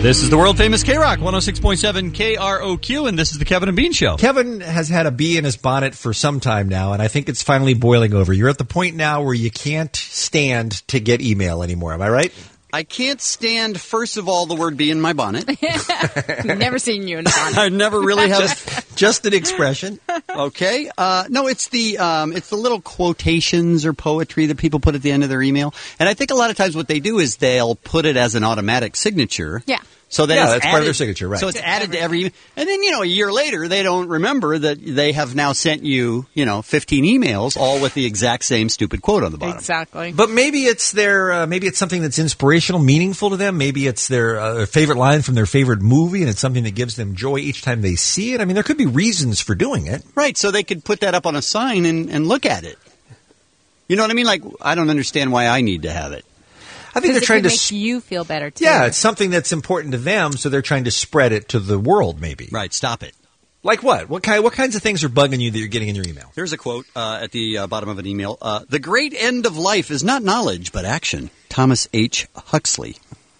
This is the world-famous K-Rock, 106.7 KROQ, and this is the Kevin and Bean Show. Kevin has had a bee in his bonnet for some time now, and I think it's finally boiling over. You're at the point now where you can't stand to get email anymore. Am I right? I can't stand, first of all, the word bee in my bonnet. Never seen you in a bonnet. I never really have. Just an expression. Okay. No, it's the little quotations or poetry that people put at the end of their email. And I think a lot of times what they do is they'll put it as an automatic signature. Yeah. So then that's part of their signature, right. So it's added to every email. And then, a year later, they don't remember that they have now sent you, 15 emails, all with the exact same stupid quote on the bottom. Exactly. But maybe it's maybe it's something that's inspirational, meaningful to them. Maybe it's their favorite line from their favorite movie, and it's something that gives them joy each time they see it. I mean, there could be reasons for doing it. Right, so they could put that up on a sign and look at it. You know what I mean? Like, I don't understand why I need to have it. I think they're trying to make you feel better too. Yeah, it's something that's important to them, so they're trying to spread it to the world. Maybe. Right. Stop it. Like what? What kinds of things are bugging you that you're getting in your email? Here's a quote at the bottom of an email: "The great end of life is not knowledge but action." Thomas H. Huxley.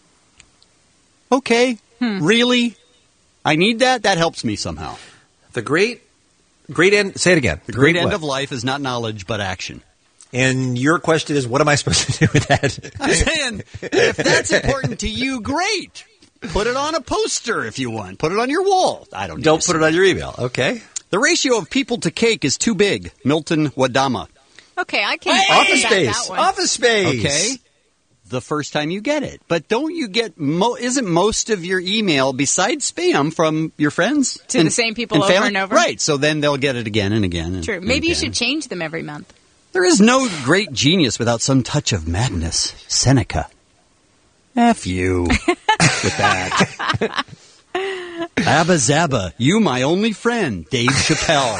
Okay. Really? I need that. That helps me somehow. The great end. Say it again. The great end of life is not knowledge but action. And your question is, what am I supposed to do with that? I'm saying, if that's important to you, great. Put it on a poster if you want. Put it on your wall. I don't. Don't put it on your email. Okay. The ratio of people to cake is too big. Milton Wadama. Okay, I can. Office Space. Office Space. Okay. The first time you get it, but don't you get? Isn't most of your email besides spam from your friends to the same people over family? and over? Right. So then they'll get it again and again. True. Maybe you should change them every month. There is no great genius without some touch of madness. Seneca. F you with that. Abba Zaba, you my only friend. Dave Chappelle.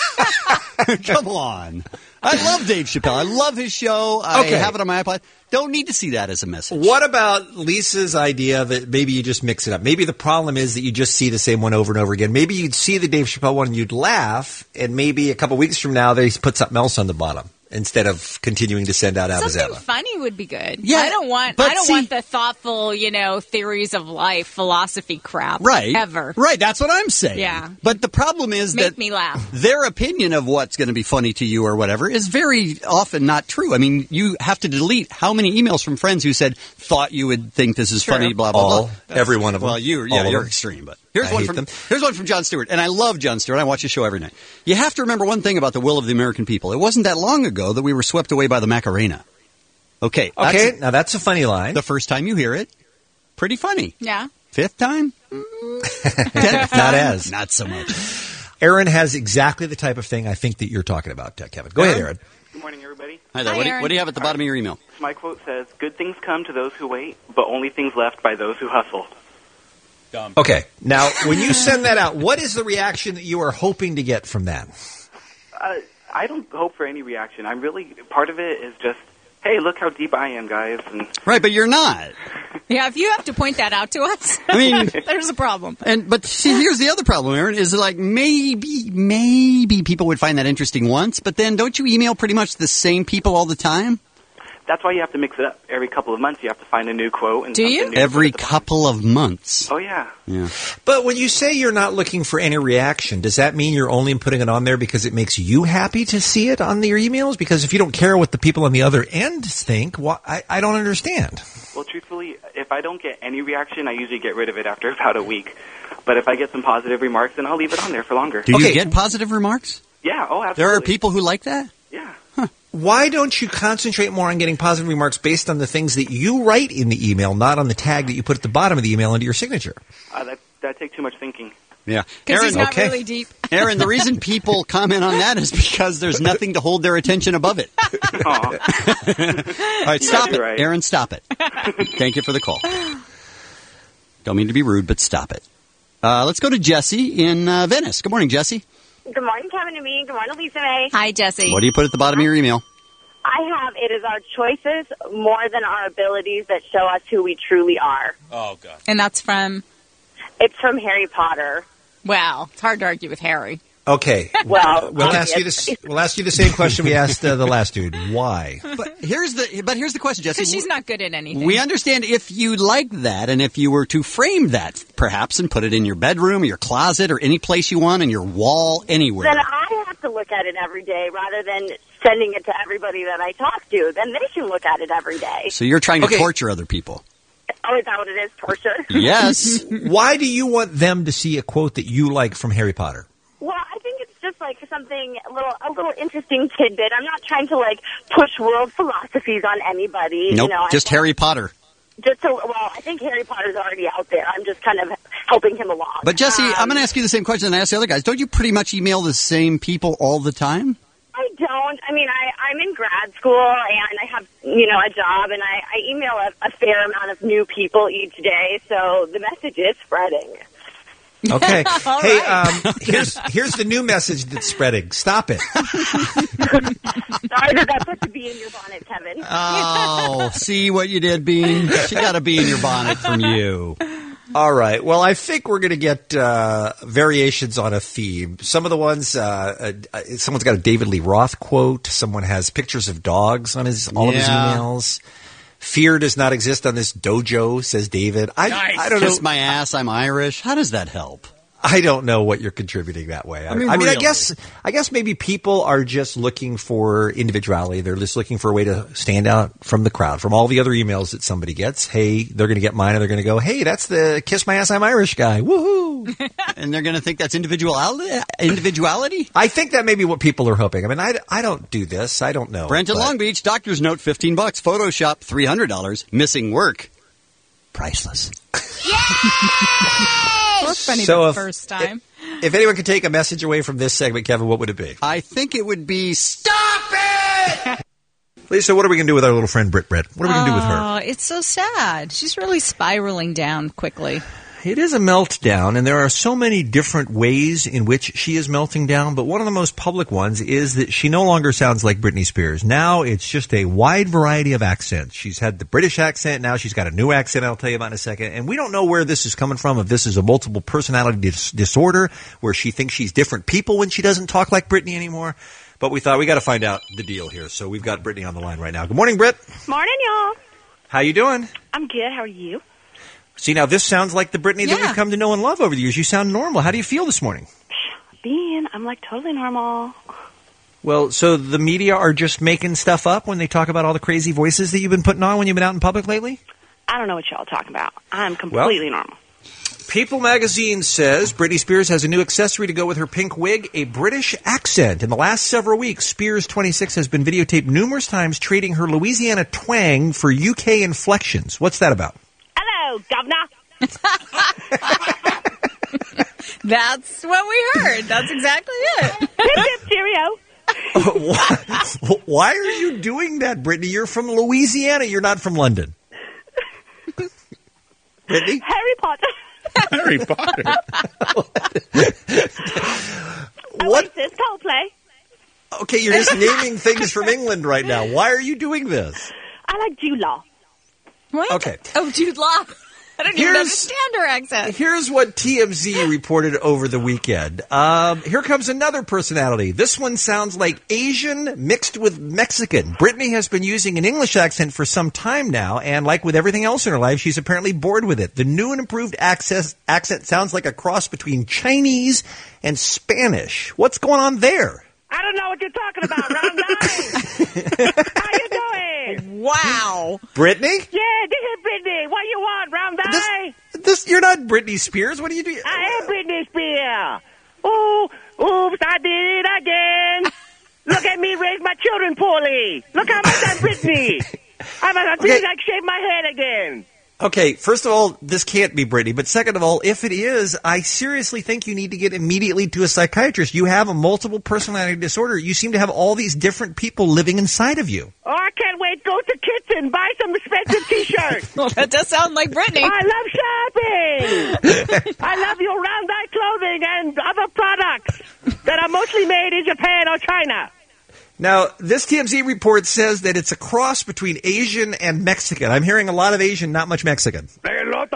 Come on. I love Dave Chappelle. I love his show. I have it on my iPod. Don't need to see that as a message. What about Lisa's idea that maybe you just mix it up? Maybe the problem is that you just see the same one over and over again. Maybe you'd see the Dave Chappelle one and you'd laugh, and maybe a couple weeks from now they put something else on the bottom instead of continuing to send out Abba Something Zaba. funny would be good. Yeah, I don't want the thoughtful, theories of life, philosophy crap. Right. Ever. Right, that's what I'm saying. Yeah. But the problem is Make me laugh. Their opinion of what's going to be funny to you or whatever is very often not true. I mean, you have to delete how many emails from friends who said, thought you would think this is funny, blah, blah, blah. Every one of them. Well, you're extreme, but here's one from Jon Stewart, and I love Jon Stewart. I watch his show every night. You have to remember one thing about the will of the American people. It wasn't that long ago that we were swept away by the Macarena. Okay. Now that's a funny line. The first time you hear it, pretty funny. Yeah. Fifth time? 10th Not as. Not so much. Aaron has exactly the type of thing I think that you're talking about, Kevin. Go ahead, Aaron. Good morning, everybody. Hi there. Hi, What do you have at the bottom of your email? So my quote says, "Good things come to those who wait, but only things left by those who hustle." Okay. Now, when you send that out, what is the reaction that you are hoping to get from that? I don't hope for any reaction. I'm really, part of it is just, hey, look how deep I am, guys. And Right, but you're not. Yeah, if you have to point that out to us, I mean, there's a problem. But see, here's the other problem, Aaron, is like maybe people would find that interesting once, but then don't you email pretty much the same people all the time? that's why you have to mix it up. Every couple of months you have to find a new quote. And do you? new Every couple of months. Oh, yeah. Yeah. But when you say you're not looking for any reaction, does that mean you're only putting it on there because it makes you happy to see it on your emails? Because if you don't care what the people on the other end think, I don't understand. Well, truthfully, if I don't get any reaction, I usually get rid of it after about a week. But if I get some positive remarks, then I'll leave it on there for longer. Do you get positive remarks? Yeah, oh, absolutely. There are people who like that? Yeah. Huh. Why don't you concentrate more on getting positive remarks based on the things that you write in the email, not on the tag that you put at the bottom of the email into your signature? That takes too much thinking. Yeah. Because he's not really deep. Aaron, the reason people comment on that is because there's nothing to hold their attention above it. All right, stop it. Right. Aaron, stop it. Thank you for the call. Don't mean to be rude, but stop it. Let's go to Jesse in Venice. Good morning, Jesse. Good morning, Kevin and me. Good morning, Lisa May. Hi, Jesse. What do you put at the bottom of your email? It is our choices more than our abilities that show us who we truly are. Oh, God. And that's from? It's from Harry Potter. Well, it's hard to argue with Harry. Okay. Well, We'll ask you this. We'll ask you the same question we asked the last dude. Why? But here's the question, Jesse. Because she's not good at anything. We understand if you like that, and if you were to frame that, perhaps, and put it in your bedroom, your closet, or any place you want, in your wall, anywhere. Then I have to look at it every day rather than sending it to everybody that I talk to. Then they can look at it every day. So you're trying to torture other people. Oh, is that what it is? Torture? Yes. Why do you want them to see a quote that you like from Harry Potter? Well, I think it's just like something a little interesting tidbit. I'm not trying to like push world philosophies on anybody. Nope, You know, just Harry Potter. I think Harry Potter's already out there. I'm just kind of helping him along. But Jesse, I'm going to ask you the same question that I asked the other guys. Don't you pretty much email the same people all the time? I don't. I mean, I'm in grad school and I have, a job, and I email a fair amount of new people each day, so the message is spreading. Okay. All Hey, right. here's the new message that's spreading. Stop it. Sorry that I put the bee in your bonnet, Kevin. Oh, see what you did, Bean? She got a bee in your bonnet from you. All right. Well, I think we're going to get variations on a theme. Some of the ones, someone's got a David Lee Roth quote. Someone has pictures of dogs on all of his emails. Fear does not exist on this dojo, says David. I don't know. Kiss my ass, I'm Irish. How does that help? I don't know what you're contributing that way. I mean, really. I guess maybe people are just looking for individuality. They're just looking for a way to stand out from the crowd, from all the other emails that somebody gets. Hey, they're going to get mine, and they're going to go, hey, that's the kiss my ass, I'm Irish guy. Woohoo! And they're going to think that's individuality? I think that may be what people are hoping. I mean, I don't do this. I don't know. Brent in Long Beach, doctor's note, $15. Photoshop, $300. Missing work, priceless. That was funny So the if- first time. If anyone could take a message away from this segment, Kevin, what would it be? I think it would be stop it! Lisa, what are we going to do with our little friend Britt? What are we going to do with her? Oh, it's so sad. She's really spiraling down quickly. It is a meltdown, and there are so many different ways in which she is melting down, but one of the most public ones is that she no longer sounds like Britney Spears. Now it's just a wide variety of accents. She's had the British accent, now she's got a new accent I'll tell you about in a second, and we don't know where this is coming from, if this is a multiple personality disorder, where she thinks she's different people when she doesn't talk like Britney anymore, but we thought we got to find out the deal here, so we've got Britney on the line right now. Good morning, Britt. Morning, y'all. How you doing? I'm good. How are you? See, now this sounds like the Britney that Yeah. we've come to know and love over the years. You sound normal. How do you feel this morning? I'm like totally normal. Well, so the media are just making stuff up when they talk about all the crazy voices that you've been putting on when you've been out in public lately? I don't know what y'all are talking about. I'm completely normal. People magazine says Britney Spears has a new accessory to go with her pink wig, a British accent. In the last several weeks, Spears, 26, has been videotaped numerous times trading her Louisiana twang for UK inflections. What's that about? Hello, governor. That's what we heard. That's exactly it. Hip, hip, cheerio. Why are you doing that, Brittany? You're from Louisiana. You're not from London. Brittany? Harry Potter. Harry Potter. What? Oasis, Coldplay. Okay, you're just naming things from England right now. Why are you doing this? I like Jude Law. What? Okay. Oh, Jude Law. I don't even understand her accent. Here's what TMZ reported over the weekend. Here comes another personality. This one sounds like Asian mixed with Mexican. Brittany has been using an English accent for some time now, and like with everything else in her life, she's apparently bored with it. The new and improved accent sounds like a cross between Chinese and Spanish. What's going on there? I don't know what you're talking about, Round Nine. How you doing? Wow. Brittany? Yeah, this is Britney. What you want, Round Nine? You're not Britney Spears. What are you doing? I am Britney Spears. Ooh, oops, I did it again. Look at me raise my children poorly. Look how much I'm Britney. I feel like shave my head again. Okay, first of all, this can't be Brittany. But second of all, if it is, I seriously think you need to get immediately to a psychiatrist. You have a multiple personality disorder. You seem to have all these different people living inside of you. Oh, I can't wait. Go to Kitchen. Buy some expensive T-shirts. Well, that does sound like Britney. I love shopping. I love your round eye clothing and other products that are mostly made in Japan or China. Now, this TMZ report says that it's a cross between Asian and Mexican. I'm hearing a lot of Asian, not much Mexican. Say hello to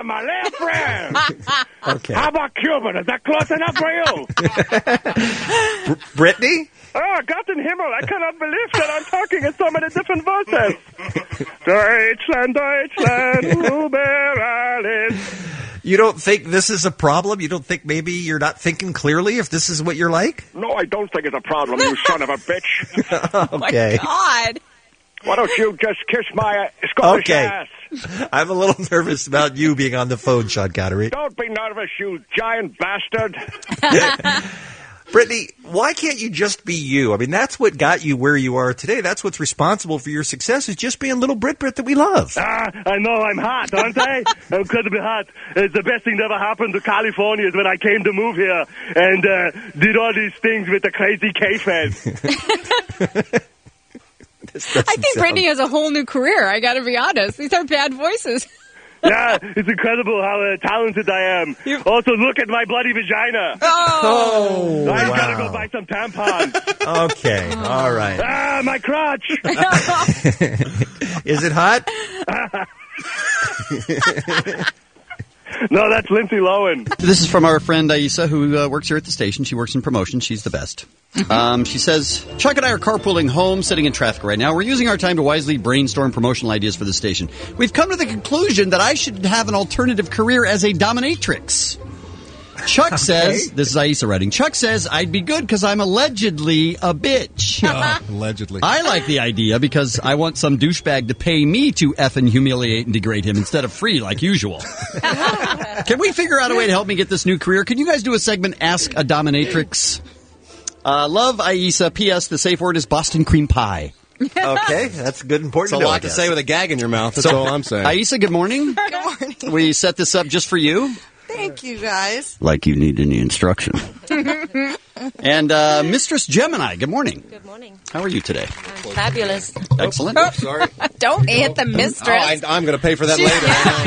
my left friend. Okay. How about Cuban? Is that close enough for you? Brittany? Oh, Gott in Himmel, I cannot believe that I'm talking in so many different voices. Deutschland, Deutschland, über alles. You don't think this is a problem? You don't think maybe you're not thinking clearly if this is what you're like? No, I don't think it's a problem, you son of a bitch. Okay. God. Why don't you just kiss my Scottish Okay. ass? I'm a little nervous about you being on the phone, Sean Connery. Don't be nervous, you giant bastard. Brittany, why can't you just be you? I mean, that's what got you where you are today. That's what's responsible for your success, is just being little Brit that we love. I know I'm hot, aren't I? I'm incredibly hot. It's the best thing that ever happened to California is when I came to move here and did all these things with the crazy K-Fed. I think Brittany has a whole new career. I got to be honest. These are bad voices. Yeah, it's incredible how talented I am. Also, look at my bloody vagina. Oh. I wow. gotta go buy some tampons. Okay, all right. My crotch. Is it hot? No, that's Lindsay Lohan. This is from our friend Aisa, who works here at the station. She works in promotion. She's the best. She says, Chuck and I are carpooling home, sitting in traffic right now. We're using our time to wisely brainstorm promotional ideas for the station. We've come to the conclusion that I should have an alternative career as a dominatrix. Chuck says, this is Aisa writing, Chuck says, I'd be good because I'm allegedly a bitch. Allegedly. I like the idea because I want some douchebag to pay me to effing humiliate and degrade him instead of free like usual. Can we figure out a way to help me get this new career? Can you guys do a segment, Ask a Dominatrix? Love, Aisa. P.S. The safe word is Boston cream pie. Okay, that's good, important It's a to know, I lot to guess. say with a gag in your mouth. That's all I'm saying. Aisa, good morning. Good morning. We set this up just for you. Thank you, guys. Like you need any instruction. And Mistress Gemini, good morning. Good morning. How are you today? Fabulous. Excellent. Sorry. Don't hit the mistress. I'm going to pay for that later.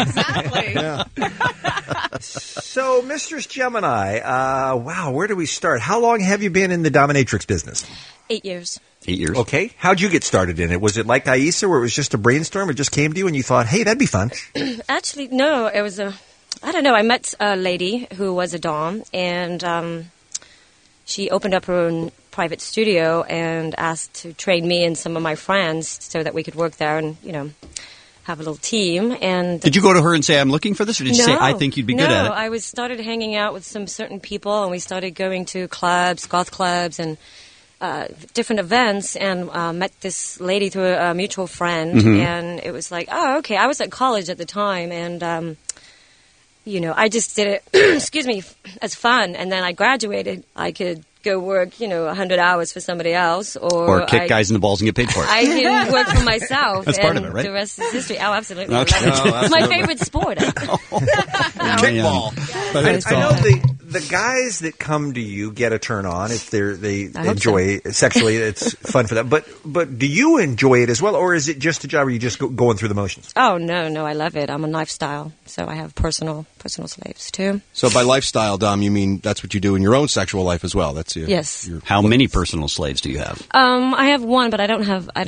Exactly. So, Mistress Gemini, wow, where do we start? How long have you been in the dominatrix business? 8 years. 8 years. Okay. How'd you get started in it? Was it like Aisa, where it was just a brainstorm? It just came to you and you thought, hey, that'd be fun? Actually, no, it was I don't know, I met a lady who was a dom, and she opened up her own private studio and asked to train me and some of my friends so that we could work there and, have a little team. And Did you go to her and say, I'm looking for this, or did you say, I think you'd be good at it? No, I started hanging out with some certain people, and we started going to clubs, goth clubs, and different events, and met this lady through a mutual friend, and it was like, oh, okay. I was at college at the time, and I just did it, excuse me, as fun, and then I graduated. I could go work, 100 hours for somebody else, Or kick guys in the balls and get paid for it. I can work for myself. That's and part of it, right? The rest is history. Oh, absolutely. Okay. It's my favorite sport. Kickball. I know the guys that come to you get a turn on if they I hope enjoy it sexually. It's fun for them. But do you enjoy it as well, or is it just a job where you just going through the motions? Oh, no, I love it. I'm a lifestyle, so I have personal slaves, too. So by lifestyle, Dom, you mean that's what you do in your own sexual life as well? That's Yes. How many personal slaves do you have? I have one, but I don't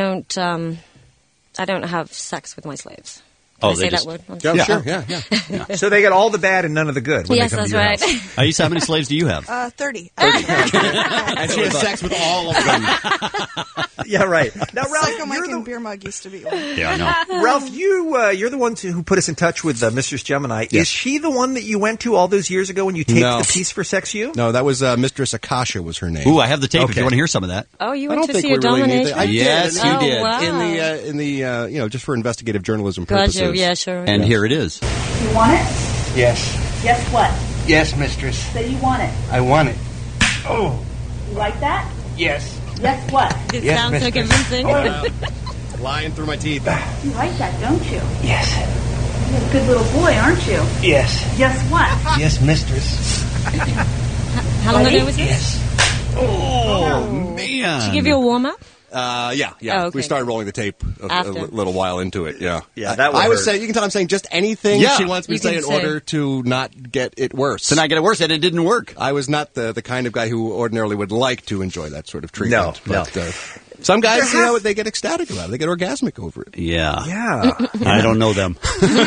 have sex with my slaves. Can I say that word? Yeah, sure. Yeah. So they get all the bad and none of the good when Yes, they come that's to your right. house. Aisa, how many slaves do you have? 30. And she has sex with all of them. Yeah, right. Now, Ralph, Psycho Mike and Beer Mug used to be one. Yeah, I know. Ralph, you're the one who put us in touch with Mistress Gemini. Yes. Is she the one that you went to all those years ago when you taped No. the piece for Sex U? No, that was Mistress Akasha was her name. Ooh, I have the tape if Okay. you want to hear some of that. Oh, you I went don't to think see we a really need domination? that. I did. Yes, you Oh, did. wow. In the just for investigative journalism Gotcha. purposes. Yeah, sure. And here it is. You want it? Yes. Yes, what? Yes, mistress. Say you want it. I want it. Oh, You like that? yes. Yes, what? It Yes, sounds so mistress. convincing. Lying through my teeth. You like that, don't you? Yes. You're a good little boy, aren't you? Yes. Yes, what? Yes, mistress. How long ago was this? Yes. Oh, man. Did she give you a warm-up? Yeah. Oh, okay. We started rolling the tape a After. little while into it. Yeah. Yeah, that would I was hurt. saying, you can tell I'm saying just anything Yeah. she wants me You to say can in say. order to not get it worse. To not get it worse, and it didn't work. I was not the kind of guy who ordinarily would like to enjoy that sort of treatment. No. But, Some guys, they get ecstatic about it. They get orgasmic over it. Yeah. Yeah. I don't know them.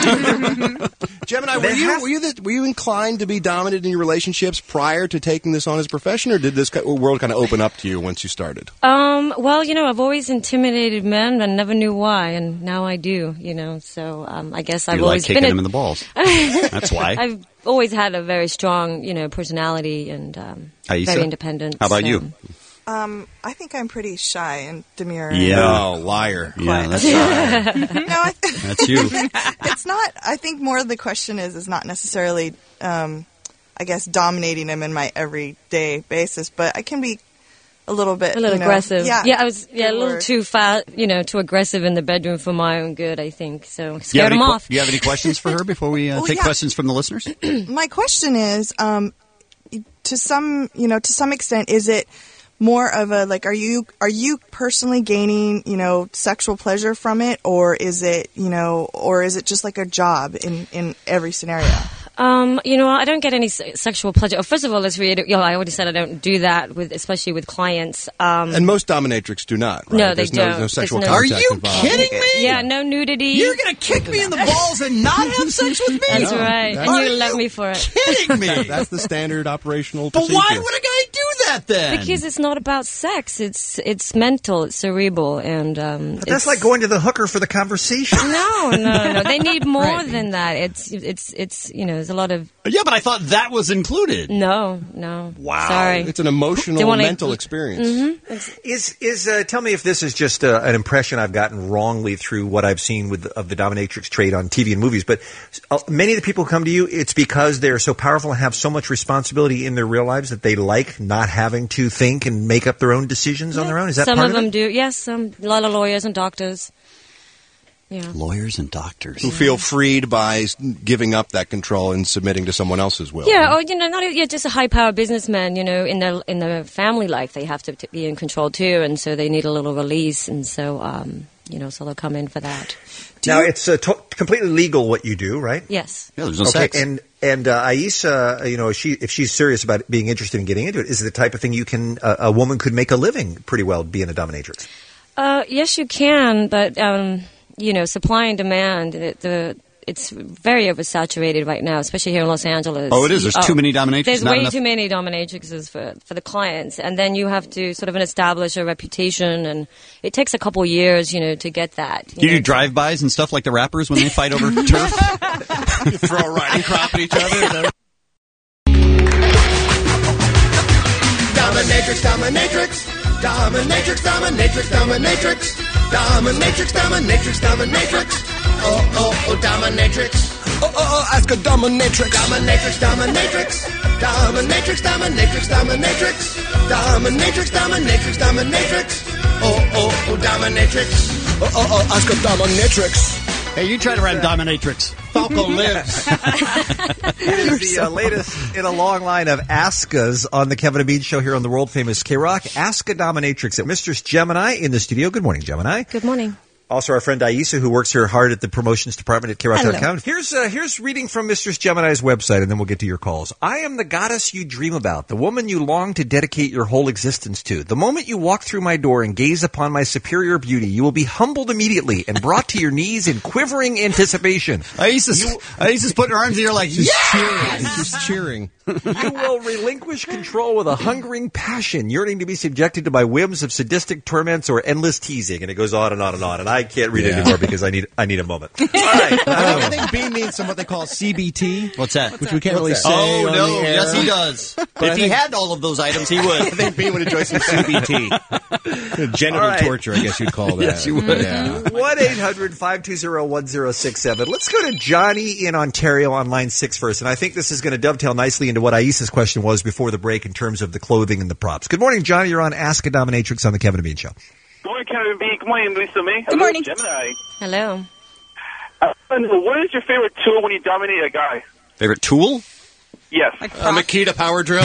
Gemini, were you inclined to be dominant in your relationships prior to taking this on as a profession, or did this world kind of open up to you once you started? Well, I've always intimidated men and never knew why, and now I do, so I guess I've always kicking been them in the balls. That's why. I've always had a very strong, personality and very independent. How about you? I think I'm pretty shy and demure. Yeah. No, liar. Yeah, that's right. No, That's you. It's not. I think more of the question is not necessarily, I guess, dominating him in my everyday basis, but I can be a little bit, aggressive. Yeah, I was a little too fat, too aggressive in the bedroom for my own good, I think. So scared him off. Do you have any questions for her before we take questions from the listeners? My question is, to some extent, is it more of a are you personally gaining sexual pleasure from it, or is it just like a job in every scenario? I don't get any sexual pleasure. First of all, let's read it. I already said I don't do that especially with clients. And most dominatrix do not, right? No, they don't. No sexual contact Are you involved. kidding me? Yeah, no nudity. You're going to kick me in the balls and not have sex with me? That's right. And you love me for it. Kidding me? That's the standard operational But procedure. why would a guy do that then? Because it's not about sex. It's mental. It's cerebral, and But that's like going to the hooker for the conversation. No. They need more than that. It's there's a lot of. Yeah, but I thought that was included. No. Wow. Sorry. It's an emotional, mental experience. Mm-hmm. Tell me if this is just an impression I've gotten wrongly through what I've seen of the dominatrix trade on TV and movies, but many of the people who come to you, it's because they're so powerful and have so much responsibility in their real lives that they like not having to think and make up their own decisions on their own. Is that some part of of them it? do? Yes, a lot of lawyers and doctors. Yeah. Lawyers and doctors. Who feel freed by giving up that control and submitting to someone else's will. Yeah, or just a high-power businessman. In their family life, they have to be in control too, and so they need a little release, and so so they'll come in for that. Now it's completely legal what you do, right? Yes. Yeah, there's no sex. And Aissa, if she's serious about being interested in getting into it, is it the type of thing a woman could make a living pretty well being a dominatrix? Yes, you can, but. Supply and demand, it's very oversaturated right now, especially here in Los Angeles. Oh, it is? There's too many dominatrixes? There's way too many dominatrixes for the clients. And then you have to sort of establish a reputation, and it takes a couple years, to get that. Do you do drive-bys and stuff like the rappers when they fight over turf? You throw a riding crop at each other. Dominatrix, dominatrix. Dominatrix, dominatrix, dominatrix. Dominatrix, dominatrix, dominatrix. Oh, dominatrix. Oh, ask a dominatrix. Dominatrix, dominatrix. Dominatrix, dominatrix, dominatrix. Dominatrix, dominatrix, dominatrix. Oh, dominatrix. Oh, ask a dominatrix. Hey, you try to rhyme dominatrix. Falco lives. It is the latest in a long line of Askas on the Kevin and Bean Show here on the world-famous K-Rock. Ask a dominatrix at Mistress Gemini in the studio. Good morning, Gemini. Good morning. Also, our friend Aissa, who works here hard at the promotions department at KROC.com. Here's reading from Mistress Gemini's website, and then we'll get to your calls. I am the goddess you dream about, the woman you long to dedicate your whole existence to. The moment you walk through my door and gaze upon my superior beauty, you will be humbled immediately and brought to your knees in quivering anticipation. Aissa's putting her arms in the air like, yeah! She's cheering. You will relinquish control with a hungering passion, yearning to be subjected to my whims of sadistic torments or endless teasing. And it goes on and on and on. And I can't read it anymore because I need a moment. All right. I think Bean needs some what they call CBT. What's that? Which we can't really say. Oh, on no. the air. Yes, he does. If he had all of those items, he would. I think Bean would enjoy some CBT. Genital torture, I guess you'd call that. Yes, you would. Yeah. 1-800-520-1067. Let's go to Johnny in Ontario on line 6 first. And I think this is going to dovetail nicely into what Aissa's question was before the break in terms of the clothing and the props. Good morning, Johnny. You're on Ask a Dominatrix on the Kevin and Bean Show. Good morning, Kevin and Bean. Good morning, Lisa May. Good morning. Gemini. Hello. What is your favorite tool when you dominate a guy? Favorite tool? Yes. Makita power drill.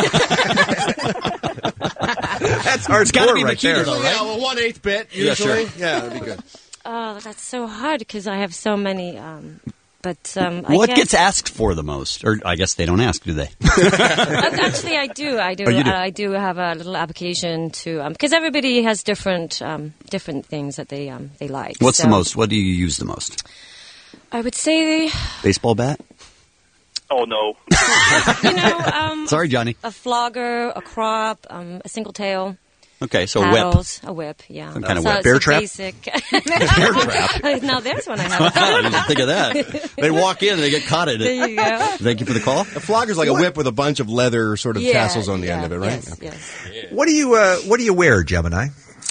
That's hardcore gotta be right Makita, there. though, right? Yeah, well, 1/8 bit usually. Yeah, sure. Yeah, that'd be good. Oh, that's so hard because I have so many But what gets asked for the most? Or I guess they don't ask, do they? Actually, I do. Oh, you do? I do have a little application to because everybody has different things that they like. What's the most? What do you use the most? I would say baseball bat. Oh no. Sorry, Johnny. A flogger, a crop, a single tail. Okay, so paddles, a whip, yeah. Some kind of So whip. it's Bear a trap? Basic. Bear trap. Now there's one I have. I didn't think of that. They walk in and they get caught in it. There you go. Thank you for the call. A flogger's like a whip with a bunch of leather sort of Yeah, tassels on the end of it, right? Yes. What do you wear, Gemini?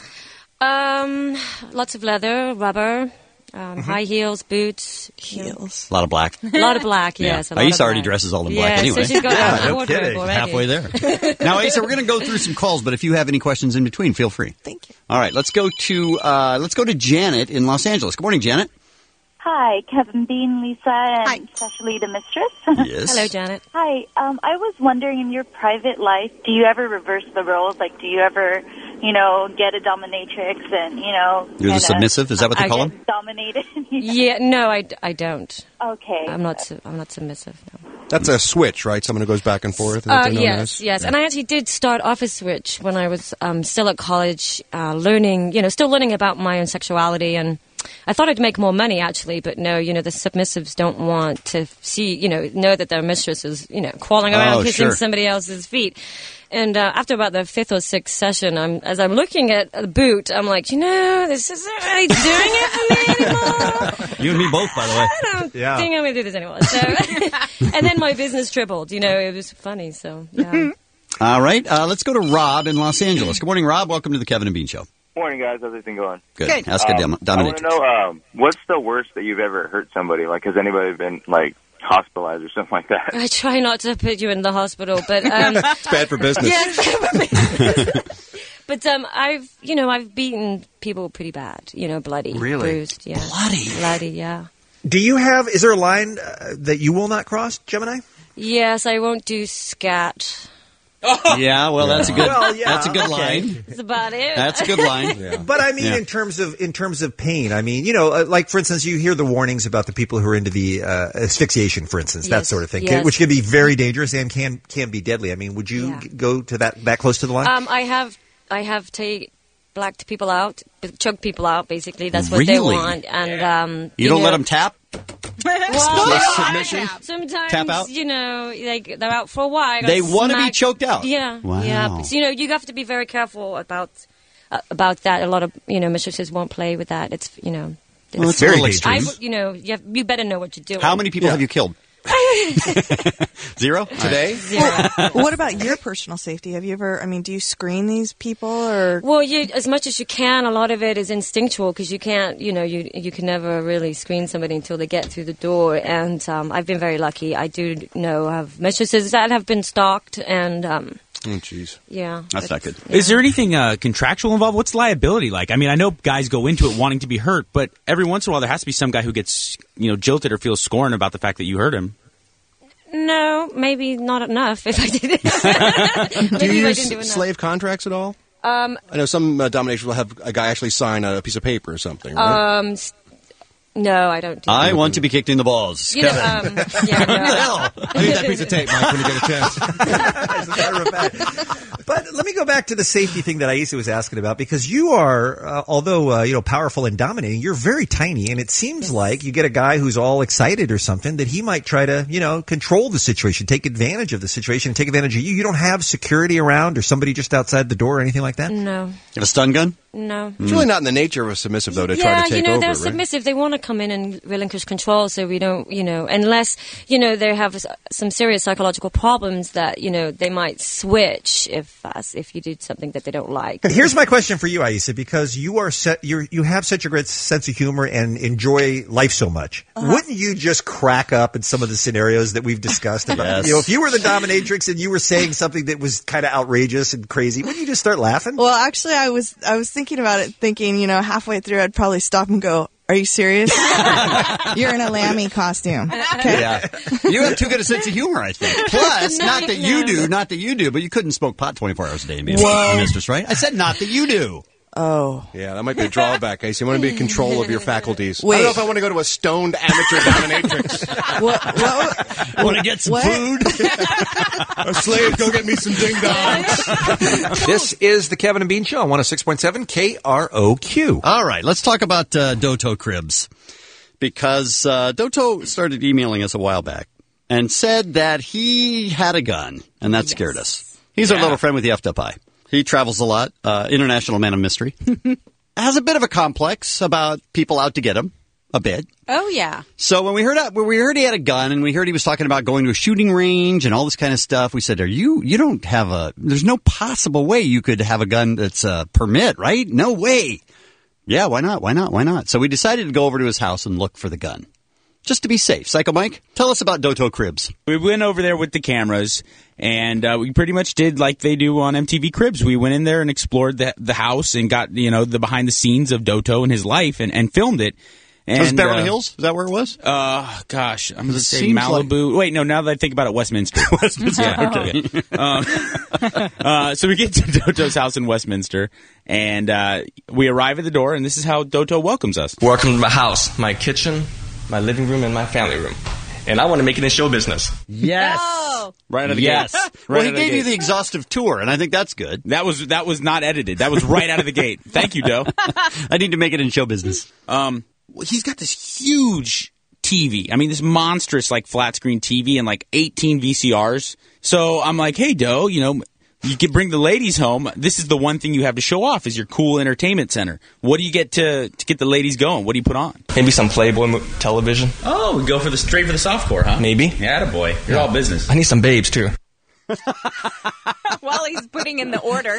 Lots of leather, rubber, Mm-hmm. high heels, boots. Heels. A lot of black. A lot of black, yes. a lot Ace of already black. dresses all in black Yeah, anyway. so she's got a wardrobe already. Halfway there. Now, Asa, we're going to go through some calls, but if you have any questions in between, feel free. Thank you. All right, let's go to Janet in Los Angeles. Good morning, Janet. Hi, Kevin Bean, Lisa, and especially the mistress. Yes. Hello, Janet. Hi, I was wondering, in your private life, do you ever reverse the roles? Like, do you ever, get a dominatrix and, You're the submissive? Is that what they call them? Dominated? Yeah, no, I don't. Okay. I'm not submissive, no. That's a switch, right? Someone who goes back and forth. Is what they're known as? Yes. Yeah. And I actually did start off a switch when I was still at college, still learning about my own sexuality, and I thought I'd make more money actually, but no, the submissives don't want to see, know that their mistress is, crawling around kissing somebody else's feet. And after about the fifth or sixth session, as I'm looking at the boot, I'm like, this isn't really doing it for me anymore. You and me both, by the way. I don't think I'm going to do this anymore. So, and then my business tripled. It was funny. So, yeah. All right, let's go to Rob in Los Angeles. Good morning, Rob. Welcome to the Kevin and Bean Show. Morning, guys. How's everything going? Good. Ask a I want dominatrix. to know, what's the worst that you've ever hurt somebody? Like, has anybody been, hospitalized or something like that? I try not to put you in the hospital, but it's bad for business. Yeah, it's bad for business. But I've beaten people pretty bad. Bloody, Really? bruised. Yeah, bloody. Yeah. Is there a line that you will not cross, Gemini? Yes, I won't do scat. Yeah, well, that's a good. That's a good line. That's about it. That's a good line. But I mean, in terms of pain, I mean, like for instance, you hear the warnings about the people who are into the asphyxiation, for instance, that sort of thing, which can be very dangerous and can be deadly. I mean, would you go to that close to the line? I have blacked people out, choked people out. Basically, that's what they want. And you don't let them tap. Well, submission. Sometimes, tap out. They're out for a while. They want to be choked out. Yeah. Wow. Yeah. But, you have to be very careful about that. A lot of mistresses won't play with that. It's it's very extreme. You better know what you're doing. How many people have you killed? Zero today. What about your personal safety? Have you ever? Do you screen these people or? Well, as much as you can. A lot of it is instinctual because you can't. You can never really screen somebody until they get through the door. And I've been very lucky. I do know of mistresses that have been stalked and. Oh, jeez. Yeah. That's not good. Is there anything contractual involved? What's liability like? I mean, I know guys go into it wanting to be hurt, but every once in a while there has to be some guy who gets, jilted or feels scorn about the fact that you hurt him. No, maybe not enough if I did it. Do you use slave contracts at all? I know some dominatrix will have a guy actually sign a piece of paper or something, right? No, I don't do that. I want to be kicked in the balls. No. I need that piece of tape, Mike, when you get a chance. As a matter of fact. But let me go back to the safety thing that Aisa was asking about, because you are, although powerful and dominating, you're very tiny, and it seems like you get a guy who's all excited or something that he might try to, control the situation, take advantage of the situation, and take advantage of you. You don't have security around or somebody just outside the door or anything like that? No. You have a stun gun? No. It's really not in the nature of a submissive, though, to try to take over, they're right? submissive. They want to come in and relinquish control, so we don't, unless, they have some serious psychological problems that, they might switch if you do something that they don't like. Here's my question for you, Aisa, because you have such a great sense of humor and enjoy life so much. Wouldn't you just crack up in some of the scenarios that we've discussed about? Yes. If you were the dominatrix and you were saying something that was kind of outrageous and crazy, wouldn't you just start laughing? Well, actually, I was thinking about it, thinking, halfway through, I'd probably stop and go, "Are you serious? You're in a Lammy costume." Okay. Yeah. You have too good a sense of humor, I think. Plus, not that you do, but you couldn't smoke pot 24 hours a day and be a mistress, right? I said not that you do. Oh. Yeah, that might be a drawback, Casey. You want to be in control of your faculties. Wait. I don't know if I want to go to a stoned amateur dominatrix. Want to get some food? A slave, go get me some ding-dongs. This is the Kevin and Bean Show on 106.7 KROQ. All right, let's talk about Doto Cribs. Because Doto started emailing us a while back and said that he had a gun, and that scared us. He's our little friend with the effed up eye. He travels a lot, international man of mystery. Has a bit of a complex about people out to get him, a bit. Oh, yeah. So when we heard he had a gun and we heard he was talking about going to a shooting range and all this kind of stuff, we said, you don't have there's no possible way you could have a gun that's a permit, right? No way. Yeah, why not? So we decided to go over to his house and look for the gun. Just to be safe. Psycho Mike, tell us about Doto Cribs. We went over there with the cameras, and we pretty much did like they do on MTV Cribs. We went in there and explored the house and got, the behind the scenes of Doto and his life and filmed it. And, was Beverly Hills? Is that where it was? Gosh, I'm going to say Malibu. Wait, no, now that I think about it, Westminster. Westminster, yeah, okay. So we get to Doto's house in Westminster, and we arrive at the door, and this is how Doto welcomes us. Welcome to my house, my kitchen, my living room, and my family room. And I want to make it in show business. Yes. No. Right out of the yes. gate. Well, Right he out of the gave you gate. the exhaustive tour, and I think that's good. That was not edited. That was right out of the gate. Thank you, Doe. I need to make it in show business. He's got this huge TV. I mean, this monstrous, flat screen TV and 18 VCRs. So I'm like, hey, Doe, you can bring the ladies home. This is the one thing you have to show off is your cool entertainment center. What do you get to get the ladies going? What do you put on? Maybe some Playboy television. Oh, we go straight for the softcore, huh? Maybe. Yeah, attaboy. You're all business. I need some babes, too. While he's putting in the order.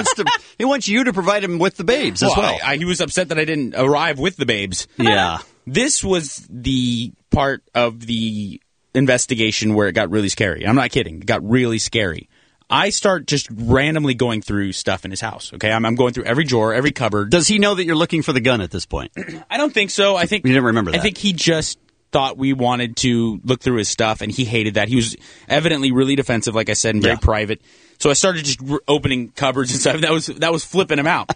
He wants you to provide him with the babes as well. He was upset that I didn't arrive with the babes. Yeah. This was the part of the investigation where it got really scary. I'm not kidding. It got really scary. I start just randomly going through stuff in his house. Okay, I'm going through every drawer, every cupboard. Does he know that you're looking for the gun at this point? I don't think so. I think you didn't remember that. I think he just thought we wanted to look through his stuff, and he hated that. He was evidently really defensive, like I said, and very private. So I started just opening cupboards and stuff. That was flipping him out.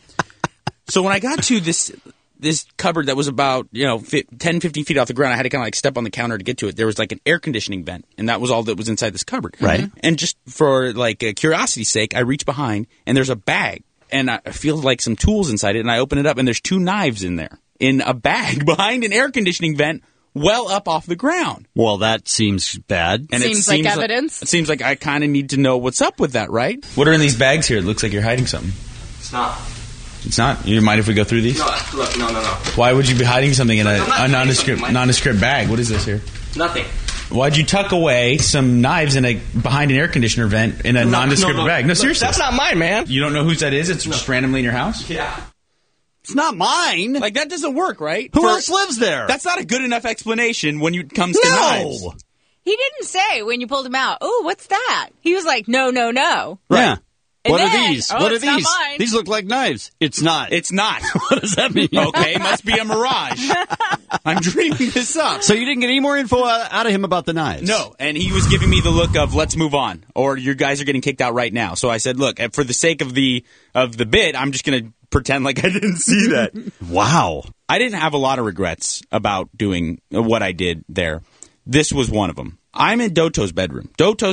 So when I got to this cupboard that was about 10, 15 feet off the ground, I had to kind of step on the counter to get to it. There was an air conditioning vent, and that was all that was inside this cupboard. Right. And just for curiosity's sake, I reach behind, and there's a bag, and I feel some tools inside it, and I open it up, and there's 2 knives in there in a bag behind an air conditioning vent. Well up off the ground. Well, that seems bad. And seems like evidence. It seems like I kind of need to know what's up with that, right? What are in these bags here? It looks like you're hiding something. It's not. It's not? You mind if we go through these? No, look, no. Why would you be hiding something in a nondescript bag? What is this here? Nothing. Why'd you tuck away some knives behind an air conditioner vent in a nondescript bag? No, seriously. That's not mine, man. You don't know whose that is? It's just randomly in your house? Yeah. It's not mine. That doesn't work, right? Who else lives there? That's not a good enough explanation when it comes to knives. He didn't say when you pulled him out, oh, what's that? He was like, no. Right. Yeah. What And are then, these? oh, What are it's not these? mine. These look like knives. It's not. It's not. What does that mean? Okay, must be a mirage. I'm dreaming this up. So you didn't get any more info out of him about the knives? No, and he was giving me the look of let's move on, or your guys are getting kicked out right now. So I said, look, for the sake of the bit, I'm just going to pretend like I didn't see that. Wow. I didn't have a lot of regrets about doing what I did there. This was one of them. I'm in Doto's bedroom.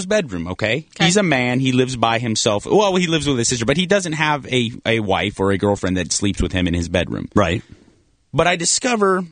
Okay? He's a man. He lives by himself. Well, he lives with his sister, but he doesn't have a wife or a girlfriend that sleeps with him in his bedroom. Right. But I discover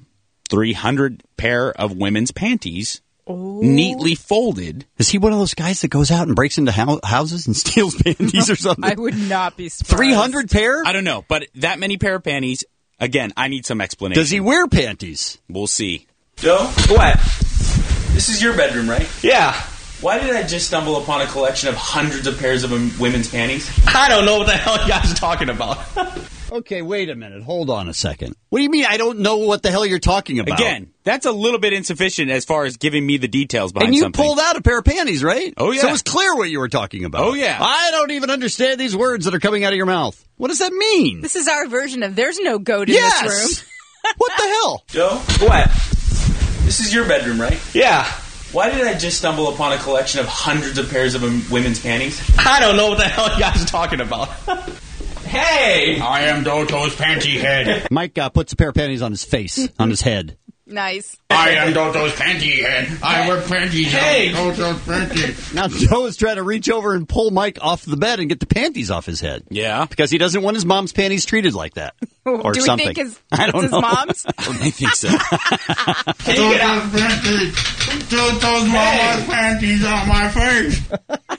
300 pair of women's panties neatly folded. Is he one of those guys that goes out and breaks into houses and steals panties or something? I would not be surprised. 300 pair? I don't know, but that many pair of panties, again, I need some explanation. Does he wear panties? We'll see. Joe? What? This is your bedroom, right? Yeah. Why did I just stumble upon a collection of hundreds of pairs of women's panties? I don't know what the hell you guys are talking about. Okay, wait a minute. Hold on a second. What do you mean I don't know what the hell you're talking about? Again, that's a little bit insufficient as far as giving me the details behind something. something. And you pulled out a pair of panties, right? Oh, yeah. So it was clear what you were talking about. Oh, yeah. I don't even understand these words that are coming out of your mouth. What does that mean? This is our version of there's no goat in this room. What the hell? Joe? What? This is your bedroom, right? Yeah. Why did I just stumble upon a collection of hundreds of pairs of women's panties? I don't know what the hell you guys are talking about. Hey! I am Doto's panty head. Mike puts a pair of panties on his face, on his head. Nice. I am Doto's panty head. I wear panties. Hey! Doto's panties. Now, Joe is trying to reach over and pull Mike off the bed and get the panties off his head. Yeah. Because he doesn't want his mom's panties treated like that. Or Do we something. think I don't his know. mom's? I think so. Can you get out? Doto's mama's panties on my face.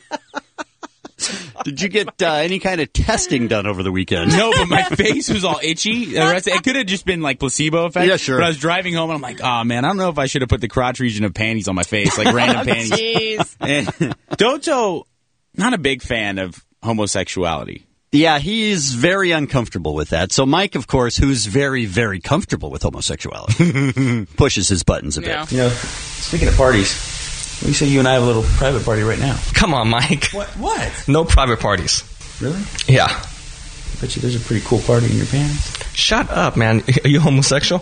Did you get any kind of testing done over the weekend? No, but my face was all itchy. It could have just been like placebo effect. Yeah, sure. But I was driving home and I'm like, oh man, I don't know if I should have put the crotch region of panties on my face, like random panties. Jeez. And Doto, not a big fan of homosexuality. Yeah, he is very uncomfortable with that. So Mike, of course, who's very, very comfortable with homosexuality, pushes his buttons a bit. Yeah. You know, speaking of parties, we say you and I have a little private party right now. Come on, Mike. What? No private parties. Really? Yeah. Bet you there's a pretty cool party in your pants. Shut up, man. Are you homosexual?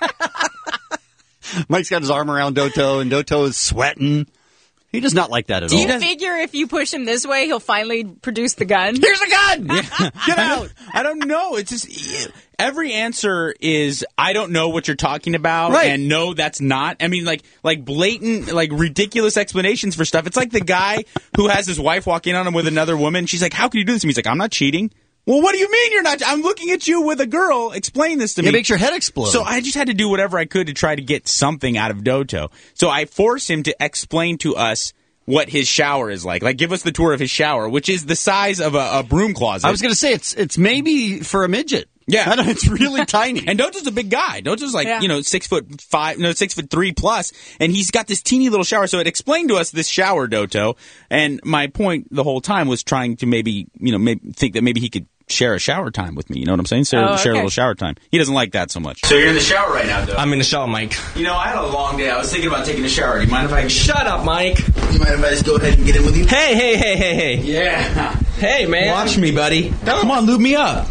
Mike's got his arm around Doto, and Doto is sweating. He does not like that at Do all. you figure if you push him this way, he'll finally produce the gun? Here's a gun! Yeah. Get out! I don't know. It's just every answer is I don't know what you're talking about, Right. and no, that's not. I mean, like blatant, like ridiculous explanations for stuff. It's like the guy who has his wife walk in on him with another woman. She's like, "How can you do this?" And he's like, "I'm not cheating." Well, what do you mean you're not? I'm looking at you with a girl. Explain this to me. It makes your head explode. So I just had to do whatever I could to try to get something out of Doto. So I forced him to explain to us what his shower is like. Like, give us the tour of his shower, which is the size of a broom closet. I was going to say, it's maybe for a midget. Yeah. I don't know, it's really tiny. And Doto's a big guy. Doto's like, 6'3" plus, and he's got this teeny little shower. So it explained to us this shower, Doto. And my point the whole time was trying to maybe think that maybe he could share a shower time with me. You know what I'm saying? Share a little shower time. He doesn't like that so much. So you're in the shower right now, Doto. I'm in the shower, Mike. You know, I had a long day. I was thinking about taking a shower. Do you mind if I... Shut up, Mike. You mind if I just go ahead and get in with you? Hey. Yeah. Hey, man. Watch me, buddy. Come on, lube me up.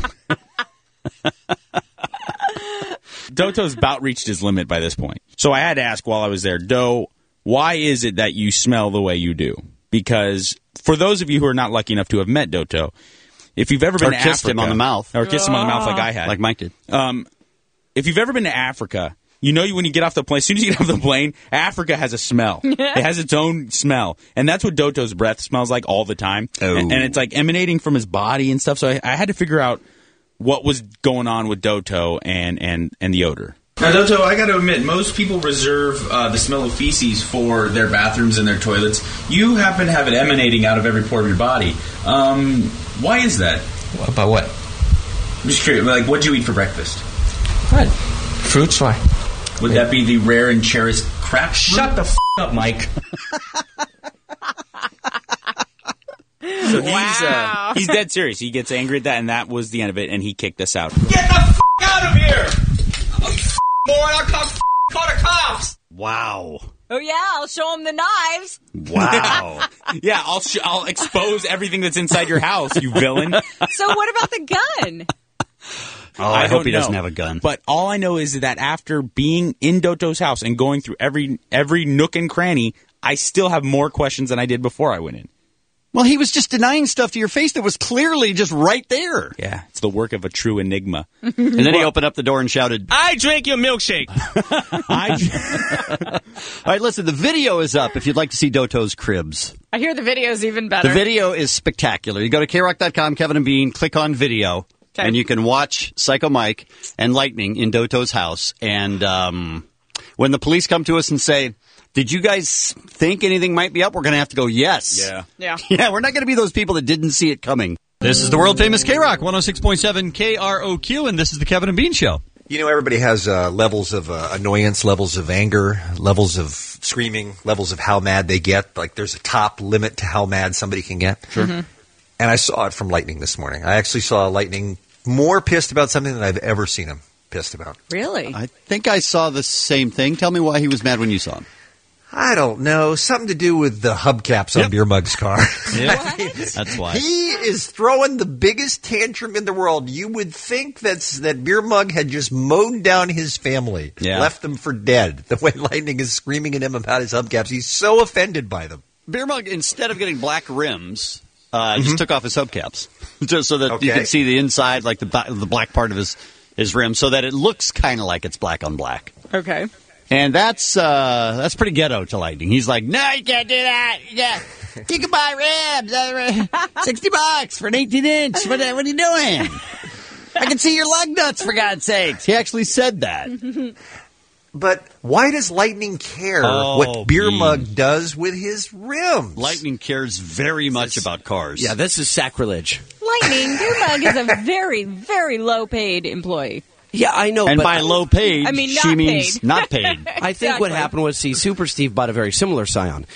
Doto's about reached his limit by this point. So I had to ask while I was there, Do, why is it that you smell the way you do? Because for those of you who are not lucky enough to have met Doto, if you've ever been to Africa... Or kissed him on the mouth. Or kissed him on the mouth like I had. Like Mike did. If you've ever been to Africa, you know when you get off the plane, as soon as you get off the plane, Africa has a smell. It has its own smell. And that's what Doto's breath smells like all the time. Oh. And it's like emanating from his body and stuff. So I had to figure out what was going on with Doto and the odor. Now, Doto, I got to admit, most people reserve the smell of feces for their bathrooms and their toilets. You happen to have it emanating out of every pore of your body. Why is that? About what? I'm just curious. Like, what'd you eat for breakfast? What? Fruits? Why? Would that be the rare and cherished crap? Shut the up, Mike. So Wow. he's dead serious. He gets angry at that, and that was the end of it, and he kicked us out. Get the out of here! Boy, I'll call the cops! Wow. Oh, yeah, I'll show him the knives. Wow. Yeah, I'll expose everything that's inside your house, you villain. So what about the gun? Oh, I hope he don't doesn't know. have a gun. But all I know is that after being in Doto's house and going through every nook and cranny, I still have more questions than I did before I went in. Well, he was just denying stuff to your face that was clearly just right there. Yeah, it's the work of a true enigma. And then he opened up the door and shouted, I drank your milkshake. All right, listen, the video is up if you'd like to see Doto's cribs. I hear the video's even better. The video is spectacular. You go to KROC.com, Kevin and Bean, click on video, and you can watch Psycho Mike and Lightning in Doto's house. And when the police come to us and say, did you guys think anything might be up? We're going to have to go, yes. Yeah. Yeah, we're not going to be those people that didn't see it coming. This is the world-famous KROC, 106.7 KROQ, and this is the Kevin and Bean Show. You know, everybody has levels of annoyance, levels of anger, levels of screaming, levels of how mad they get. Like, there's a top limit to how mad somebody can get. Sure. And I saw it from Lightning this morning. I actually saw Lightning more pissed about something than I've ever seen him pissed about. Really? I think I saw the same thing. Tell me why he was mad when you saw him. I don't know. Something to do with the hubcaps on Beer Mug's car. That's why. He is throwing the biggest tantrum in the world. You would think that Beer Mug had just mowed down his family, left them for dead. The way Lightning is screaming at him about his hubcaps. He's so offended by them. Beer Mug, instead of getting black rims, just took off his hubcaps just so that you can see the inside, like the black part of his rim, so that it looks kind of like it's black on black. Okay. And that's pretty ghetto to Lightning. He's like, no, you can't do that. Yeah, you can buy rims, $60 for an 18-inch. What are you doing? I can see your lug nuts, for God's sakes. He actually said that. But why does Lightning care what Beer Mug does with his rims? Lightning cares very much about cars. Yeah, this is sacrilege. Lightning, Beer Mug is a very, very low-paid employee. Yeah, I know. And but by low paid, I mean, not she means paid. not paid. I think what happened was, Super Steve bought a very similar Scion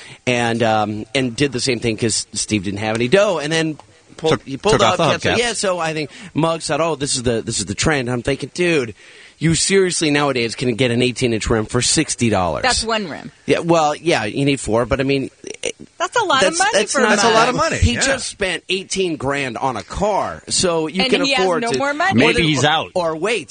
and did the same thing because Steve didn't have any dough, and then he pulled off the up. hubcaps. Yeah, so I think Mug said, "Oh, this is the trend." I'm thinking, dude, you seriously nowadays can get an 18-inch rim for $60. That's one rim. Yeah, well, yeah, you need 4, but I mean, that's a lot of money for That's a lot of money. He just spent $18,000 on a car, so you And can he has afford no to. more money. Maybe he's out. Or wait.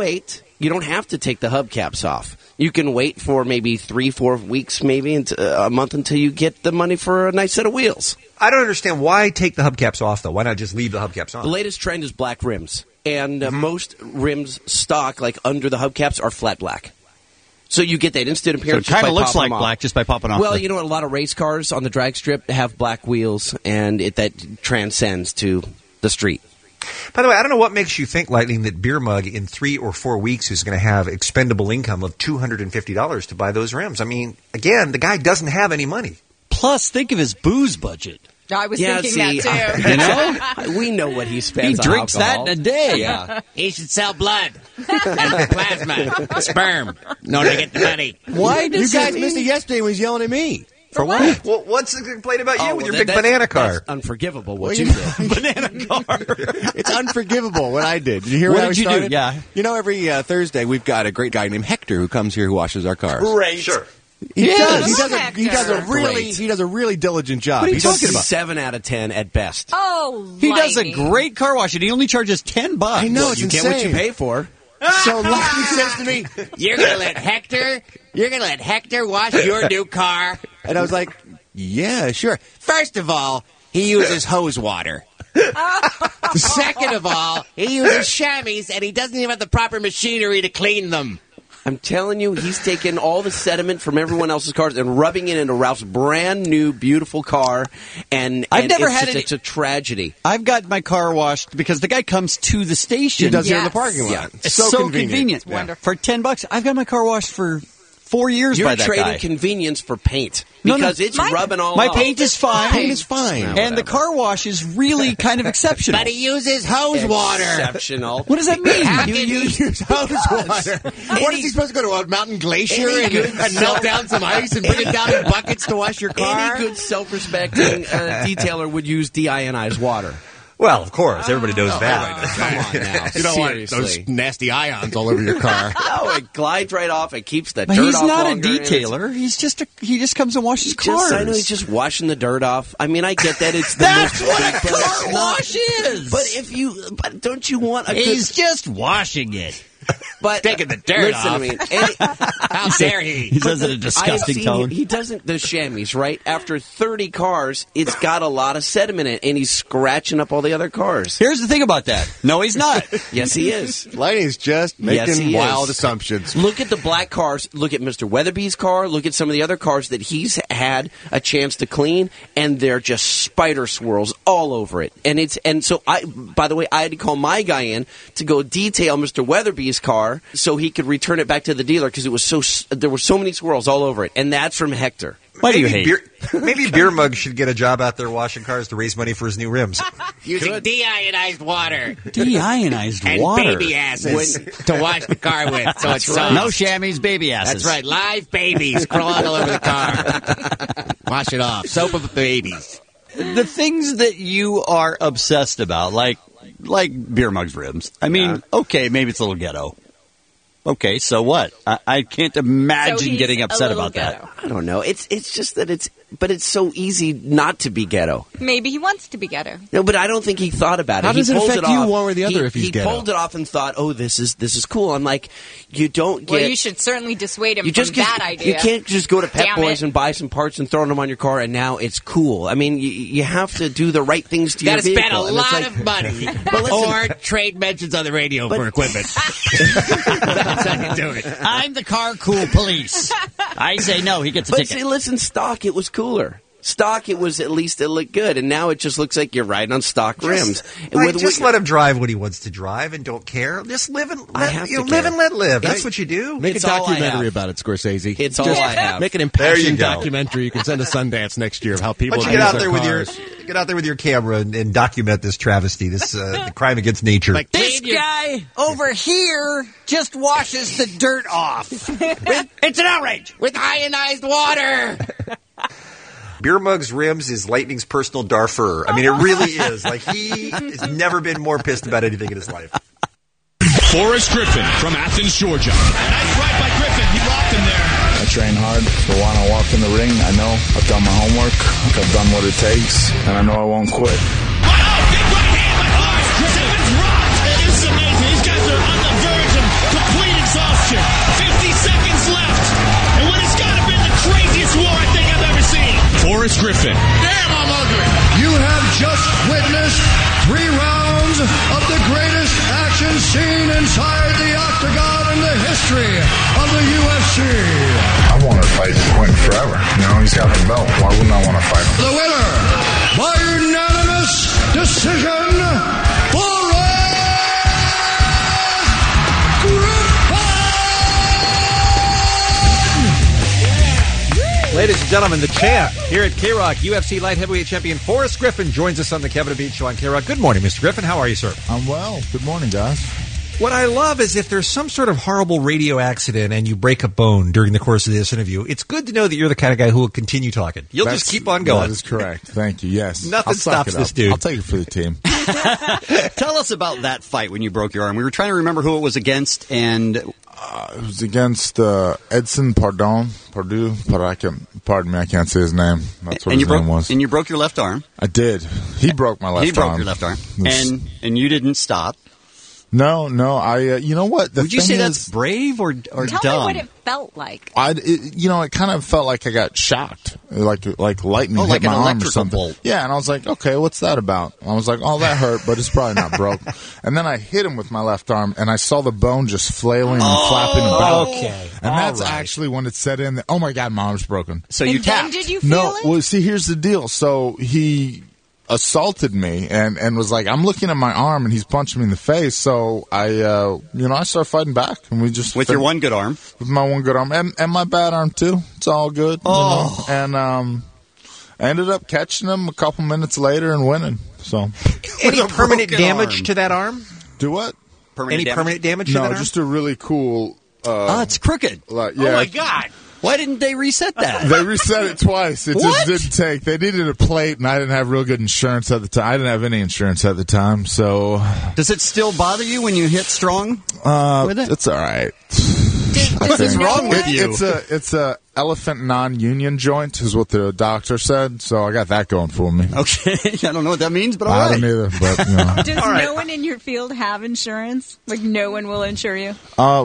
You don't have to take the hubcaps off. You can wait for maybe 3-4 weeks, maybe a month until you get the money for a nice set of wheels. I don't understand why take the hubcaps off, though. Why not just leave the hubcaps on? The latest trend is black rims. And most rims stock, like under the hubcaps, are flat black. So you get that instant appearance. So it kind of looks like black just by popping off. Well, you know what? A lot of race cars on the drag strip have black wheels, and that transcends to the street. By the way, I don't know what makes you think, Lightning, that Beer Mug in 3 or 4 weeks is going to have expendable income of $250 to buy those rims. I mean, again, the guy doesn't have any money. Plus, think of his booze budget. I was thinking that, too. You know? We know what he spends He drinks on alcohol. that in a day. Yeah. He should sell blood and plasma, sperm, in order to get the money. Why did you guys missed it yesterday when he was yelling at me? For what? Well, what's the complaint about you with your big banana car? That's unforgivable what Well, you you did. Banana car. It's unforgivable what I did. Did you hear What how did we you do? started? Yeah. You know, every Thursday we've got a great guy named Hector who comes here who washes our cars. Great. Sure. He Yes. does. He does a really diligent job. What are you He does talking about? 7 out of 10 at best. Oh, He does a Lightning. great car wash, and he only charges $10. I know, it's you insane. get what you pay for. So Lightning says to me, You're gonna let Hector wash your new car? and I was like, yeah, sure. First of all, he uses hose water. Second of all, he uses chamois and he doesn't even have the proper machinery to clean them. I'm telling you, he's taking all the sediment from everyone else's cars and rubbing it into Ralph's brand new, beautiful car. And I've never it's had just- any- It's a tragedy. I've got my car washed because the guy comes to the station. He does it in the Yes. parking lot. Yeah. It's so convenient. It's wonderful. For $10, I've got my car washed for 4 years You're by that trading guy. convenience for paint No, because no. it's rubbing all My off. paint is fine. Paint is fine. And the car wash is really kind of exceptional. But he uses hose water. Exceptional. What does that mean? How You can use hose water. What is he supposed to go to a mountain glacier and melt down some ice and bring it down in buckets to wash your car? Any good self-respecting detailer would use deionized water. Well, of course. Everybody knows that. Come on now. You don't want Seriously. those nasty ions all over your car. No, it glides right off. It keeps the But dirt he's off not a longer, and it's- detailer. He just comes and washes cars. I know he's just washing the dirt off. I mean, I get that it's the That's most what a basic, but it's car not. wash is. But don't you want a He's good? just washing it. But taking the dirt listen off. to me. How dare he? He says it in a disgusting tone. He doesn't. The chamois, right? After 30 cars, it's got a lot of sediment in it, and he's scratching up all the other cars. Here's the thing about that. No, he's not. Yes, he is. Lightning's just Yes, making he wild is. assumptions. Look at the black cars. Look at Mr. Weatherby's car. Look at some of the other cars that he's had a chance to clean, and they're just spider swirls all over it. And so by the way, I had to call my guy in to go detail Mr. Weatherby's car so he could return it back to the dealer because there were so many swirls all over it, and that's from Hector. Why do you hate? Maybe Beer Mug should get a job out there washing cars to raise money for his new rims. Using deionized water. Deionized and water. baby asses to wash the car with, so it's soft. No chamois, baby asses. That's right, live babies crawling all over the car. Wash it off. Soap of the babies. The things that you are obsessed about, like Beer Mug's rims. I mean, okay, maybe it's a little ghetto. Okay, so what? I can't imagine So he's getting a upset little about ghetto. that. I don't know. It's just that it's but it's so easy not to be ghetto. Maybe he wants to be ghetto. No, but I don't think he thought about it. How does it pulls affect you one or the other if he's ghetto? He pulled it off and thought, "Oh, this is cool." I'm like, you don't get. Well, you should certainly dissuade him You just from that idea. You can't just go to Pep Damn Boys it. and buy some parts and throw them on your car, and now it's cool. I mean, you have to do the right things to You your got to vehicle. spend a and it's lot like- of money, But listen- or trade mentions on the radio for equipment. That's how you do it. I'm the car cool police. I say no, he gets a But ticket. see, listen, stock, it was cooler. Stock, it was at least it looked good, and now it just looks like you're riding on stock rims. Right, just let him drive what he wants to drive and don't care. Just live and let live. That's what you do. Make It's a all I documentary have. about it, Scorsese. It's Just all I have. Make an There you impassioned go. documentary you can send to Sundance next year of how people Why don't you abuse get out there their with cars. get out there with your camera and document this travesty, this the crime against nature. This guy over here just washes the dirt off. It's an outrage. With ionized water. Beer Mug's rims is Lightning's personal Darfur. I mean, it really is. Like, he has never been more pissed about anything in his life. Forrest Griffin from Athens, Georgia. Nice right by Griffin. He locked him there. I train hard, so when I walk in the ring, I know I've done my homework, I've done what it takes, and I know I won't quit. Simmons rocked. It is amazing. These guys are on the verge of complete exhaustion. 50 seconds left. And what has got to be the craziest war I think I've ever seen. Forrest Griffin. Damn, I'm ugly. You have just witnessed 3 rounds of the greatest action scene inside the octagon in the history of the UFC. I want to fight Quentin forever. You know, he's got the belt. Why wouldn't I want to fight him? The winner, by unanimous decision, Ladies and gentlemen, the champ here at K-Rock, UFC light heavyweight champion Forrest Griffin joins us on the Kevin and Bean Show on K-Rock. Good morning, Mr. Griffin. How are you, sir? I'm well. Good morning, guys. What I love is if there's some sort of horrible radio accident and you break a bone during the course of this interview, it's good to know that you're the kind of guy who will continue talking. You'll just keep on going. That is correct. Thank you. Yes. Nothing I'll suck stops it this up. dude. I'll take it for the team. Tell us about that fight when you broke your arm. We were trying to remember who it was against, and It was against Edson Pardon. Pardon me, I can't say his name. That's what his name was. And you broke your left arm. I did. He broke my left arm. He broke your left arm, and you didn't stop. No. I. You know what? Would you say that's brave or Tell dumb? me what it felt like. It kind of felt like I got shocked, like lightning hit like my an arm or electrical something. bolt. Yeah, and I was like, okay, what's that about? I was like, oh, that hurt, but it's probably not broke. And then I hit him with my left arm, and I saw the bone just flailing and flapping about. Okay, and that's actually when it set in. Oh my God, my arm's broken. So you tapped. Did you feel No, it? well, see, here's the deal. So he assaulted me and was like, I'm looking at my arm, and he's punching me in the face. So I started fighting back, and we just With your one good arm. with my one good arm and my bad arm too. It's all good. Oh. You know? And I ended up catching him a couple minutes later and winning. So Any With a permanent broken damage arm. to that arm? do what? Any permanent damage to No, that arm? just a really cool. It's crooked. Yeah. Oh my God! Why didn't they reset that? They reset it twice. It What? just didn't take. They needed a plate, and I didn't have real good insurance at the time. I didn't have any insurance at the time, so Does it still bother you when you hit strong? With it? it's all right. What is wrong with you? It's a elephant non-union joint, is what the doctor said. So I got that going for me. Okay, I don't know what that means, but all I right. don't either, but you know. Does no one in your field have insurance? Like, no one will insure you?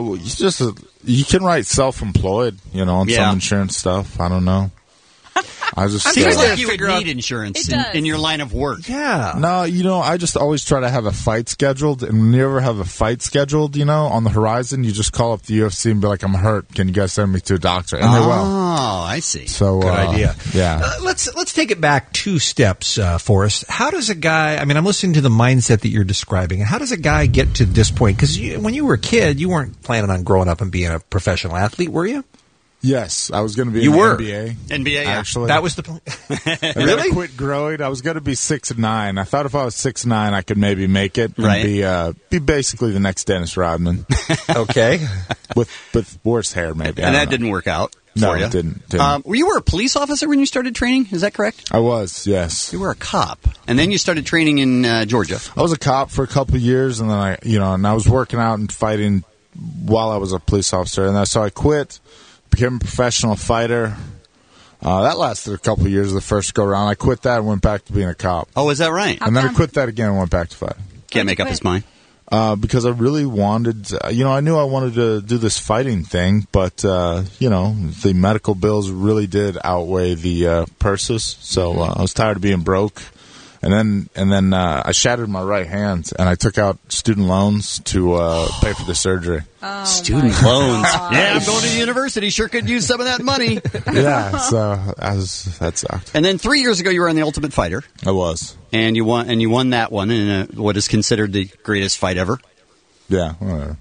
You can write self-employed, on Yeah. some insurance stuff. I don't know. I just Seems uh, like you would need insurance in your line of work. Yeah. No, I just always try to have a fight scheduled, and when you ever have a fight scheduled, on the horizon, you just call up the UFC and be like, "I'm hurt. Can you guys send me to a doctor?" And they will. Oh, I see. So Good idea. Yeah. Let's take it back 2 steps, Forrest. How does a guy? I mean, I'm listening to the mindset that you're describing. How does a guy get to this point? Because when you were a kid, you weren't planning on growing up and being a professional athlete, were you? Yes, I was going to be You in were. the NBA. NBA, yeah. Actually, That was the plan. I Really? quit growing. I was going to be 6'9". I thought if I was 6'9", I could maybe make it and Right. be basically the next Dennis Rodman Okay. with worse hair, maybe. And I that don't know. didn't work out No, for you. it didn't. Were you a police officer when you started training? Is that correct? I was, yes. You were a cop, and then you started training in Georgia. I was a cop for a couple of years, and then I was working out and fighting while I was a police officer, and so I quit, became a professional fighter, That lasted a couple of years, the first go-round. I quit that and went back to being a cop. Oh, is that right? And then I quit that again and went back to fighting. Can't make up his mind. Because I really wanted, I knew I wanted to do this fighting thing, but, the medical bills really did outweigh the purses. So I was tired of being broke. And then I shattered my right hand, and I took out student loans to pay for the surgery. Oh, student loans. Yeah, I'm going to university. Sure could use some of that money. Yeah, so that sucked. And then 3 years ago, you were on The Ultimate Fighter. I was. And you won that one in what is considered the greatest fight ever. Yeah, whatever.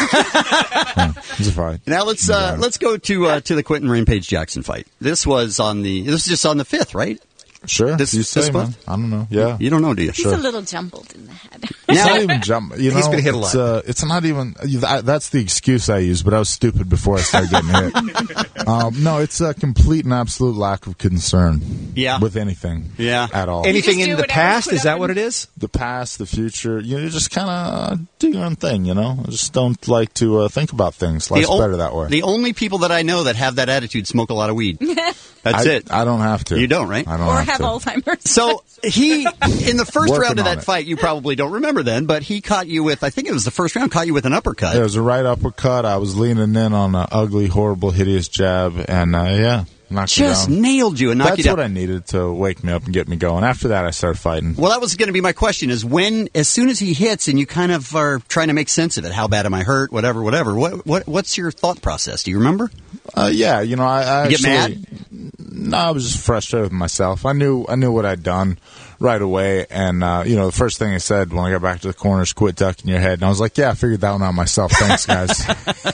It's a fight. Now let's go to the Quentin Rampage Jackson fight. This was just on the 5th, right? Sure. This man. I don't know. Yeah. You don't know, do you? He's a little jumbled in the head. It's not even jump. He's been hit a lot. It's not even. That's the excuse I use, but I was stupid before I started getting hit. No, it's a complete and absolute lack of concern. Yeah. With anything. Yeah. At all. Anything in the past? Is that what it is? The past, the future. You just kind of do your own thing. I just don't like to think about things. Life's better that way. The only people that I know that have that attitude smoke a lot of weed. That's it. I don't have to. You don't, right? I don't Or have have to. Alzheimer's. So he, in the first Working round of on that it. fight, you probably don't remember then, but he caught you with, I think it was the first round, caught you with an uppercut. It was a right uppercut. I was leaning in on an ugly, horrible, hideous jab, and knocked you Just down. nailed you and knocked you That's down. what I needed to wake me up and get me going. After that, I started fighting. Well, that was going to be my question: is as soon as he hits, and you kind of are trying to make sense of it. How bad am I hurt? Whatever. What's your thought process? Do you remember? I You actually get mad? No, I was just frustrated with myself. I knew what I'd done right away, and the first thing I said when I got back to the corner is quit ducking your head, and I was like, yeah, I figured that one out myself. Thanks, guys.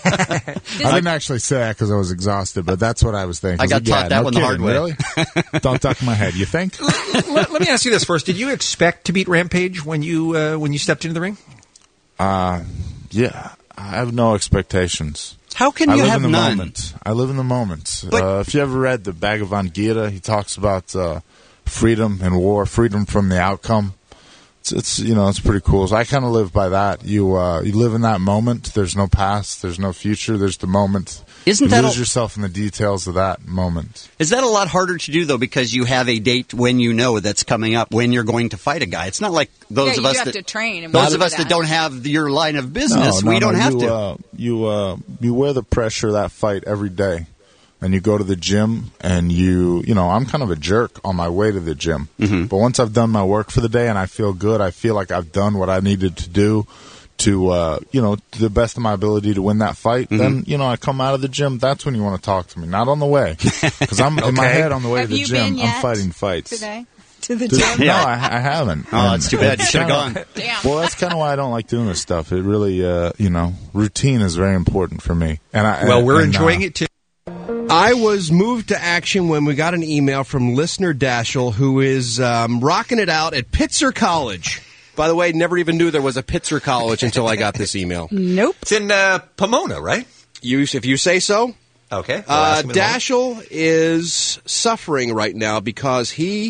I didn't actually say that because I was exhausted, but that's what I was thinking. I got taught that one the hard way. Really? Don't duck my head. You think? Let me ask you this first. Did you expect to beat Rampage when you stepped into the ring? Yeah. I have no expectations. How can you have none? Moment. I live in the moment. But- If you ever read the Bhagavad Gita, he talks about freedom and war, freedom from the outcome. It's pretty cool. So I kind of live by that. You live in that moment. There's no past. There's no future. There's the moment. Isn't you that lose yourself in the details of that moment? Is that a lot harder to do though, because you have a date when you know that's coming up when you're going to fight a guy? It's not like those Yeah, of you us have that to train and those do of us that don't have your line of business. We don't have to. You wear the pressure of that fight every day. And you go to the gym, and I'm kind of a jerk on my way to the gym. Mm-hmm. But once I've done my work for the day and I feel good, I feel like I've done what I needed to do to, to the best of my ability to win that fight. Mm-hmm. Then, I come out of the gym. That's when you want to talk to me, not on the way. Because I'm in my head on the way Have to the you gym. been yet I'm fighting fights. today to the gym. No, I haven't. Oh, that's too bad. You should have gone. Damn. Well, that's kind of why I don't like doing this stuff. It really, routine is very important for me. And We're enjoying it too. I was moved to action when we got an email from listener Dashel, who is rocking it out at Pitzer College. By the way, never even knew there was a Pitzer College until I got this email. Nope. It's in Pomona, right? If you say so. Okay. We'll ask him in a moment. Dashel is suffering right now because he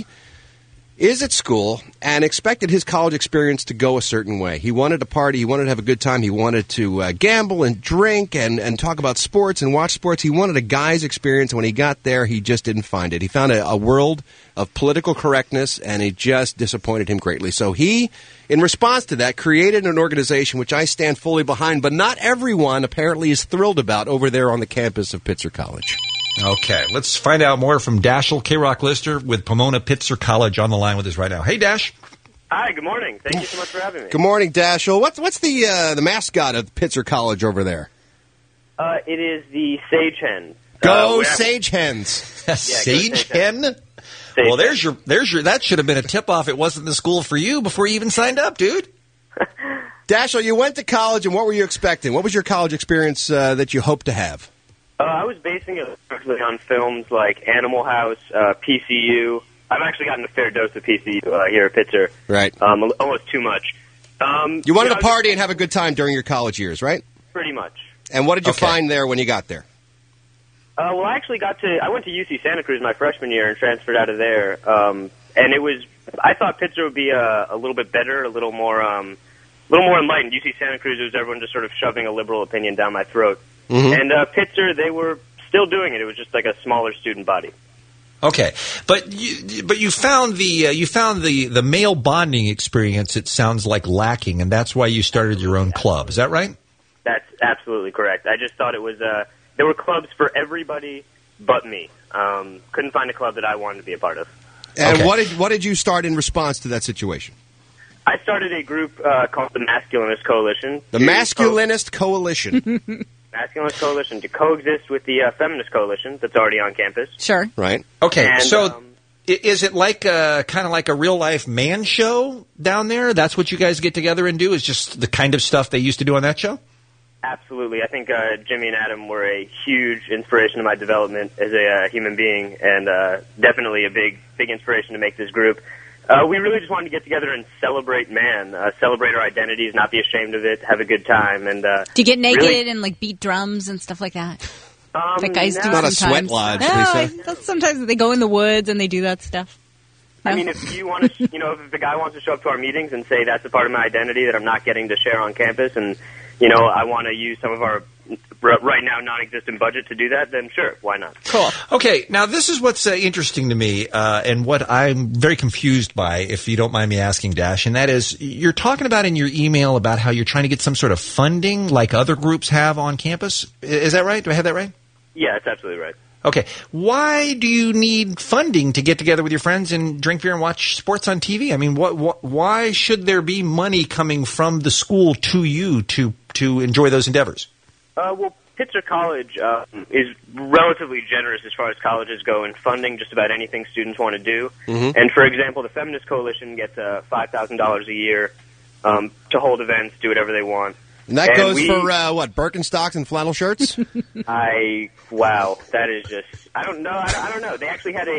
is at school and expected his college experience to go a certain way. He wanted to party. He wanted to have a good time. He wanted to gamble and drink and talk about sports and watch sports. He wanted a guy's experience. And when he got there, he just didn't find it. He found a world of political correctness, and it just disappointed him greatly. So he, in response to that, created an organization which I stand fully behind, but not everyone apparently is thrilled about over there on the campus of Pitzer College. Okay, let's find out more from Dashel, K-Rock Lister, with Pomona Pitzer College on the line with us right now. Hey, Dash. Hi, good morning. Thank you so much for having me. Good morning, Dashel. What's the mascot of Pitzer College over there? It is the Sage Hen. Go Sage Hens. Sage Hen? Well, there's your. That should have been a tip-off. It wasn't the school for you before you even signed up, dude. Dashel, you went to college, and what were you expecting? What was your college experience that you hoped to have? I was basing it largely on films like Animal House, PCU. I've actually gotten a fair dose of PCU here at Pitzer. Right. Almost too much. You wanted to party and have a good time during your college years, right? Pretty much. And what did you find there when you got there? Well, I actually I went to UC Santa Cruz my freshman year and transferred out of there. And it was, I thought Pitzer would be a little bit better, a little more enlightened. UC Santa Cruz, it was everyone just sort of shoving a liberal opinion down my throat. Mm-hmm. And Pitzer, they were still doing it. It was just like a smaller student body. Okay, but you found the male bonding experience. It sounds like lacking, and that's why you started your own club. Is that right? That's absolutely correct. I just thought it was there were clubs for everybody but me. Couldn't find a club that I wanted to be a part of. And what did you start in response to that situation? I started a group called the Masculinist Coalition. The Masculinist Coalition. Masculinist Coalition to coexist with the Feminist Coalition that's already on campus. Sure. Right. Okay, And, so is it like kind of like a real life man show down there? That's what you guys get together and do? Is just the kind of stuff they used to do on that show? Absolutely. I think Jimmy and Adam were a huge inspiration to my development as a human being, and definitely a big inspiration to make this group. We really just wanted to get together and celebrate man, celebrate our identities, not be ashamed of it, have a good time. And Do you get naked really, and like beat drums and stuff like that? That guys do Not sometimes. a sweat lodge, No, Lisa. sometimes they go in the woods and they do that stuff. I mean, if you want to, if the guy wants to show up to our meetings and say that's a part of my identity that I'm not getting to share on campus, and I want to use some of our right now non-existent budget to do that, then sure, why not? Cool. Okay, now this is what's interesting to me, and what I'm very confused by, if you don't mind me asking, Dash, and that is, you're talking about in your email about how you're trying to get some sort of funding like other groups have on campus. Is that right? Do I have that right? Yeah, that's absolutely right. Okay, why do you need funding to get together with your friends and drink beer and watch sports on TV? I mean, why should there be money coming from the school to you to enjoy those endeavors? Well, Pitzer College is relatively generous as far as colleges go in funding just about anything students want to do. Mm-hmm. And, for example, the Feminist Coalition gets $5,000 a year to hold events, do whatever they want. And that goes for, Birkenstocks and flannel shirts? Wow, that is just, I don't know. I don't know. They actually had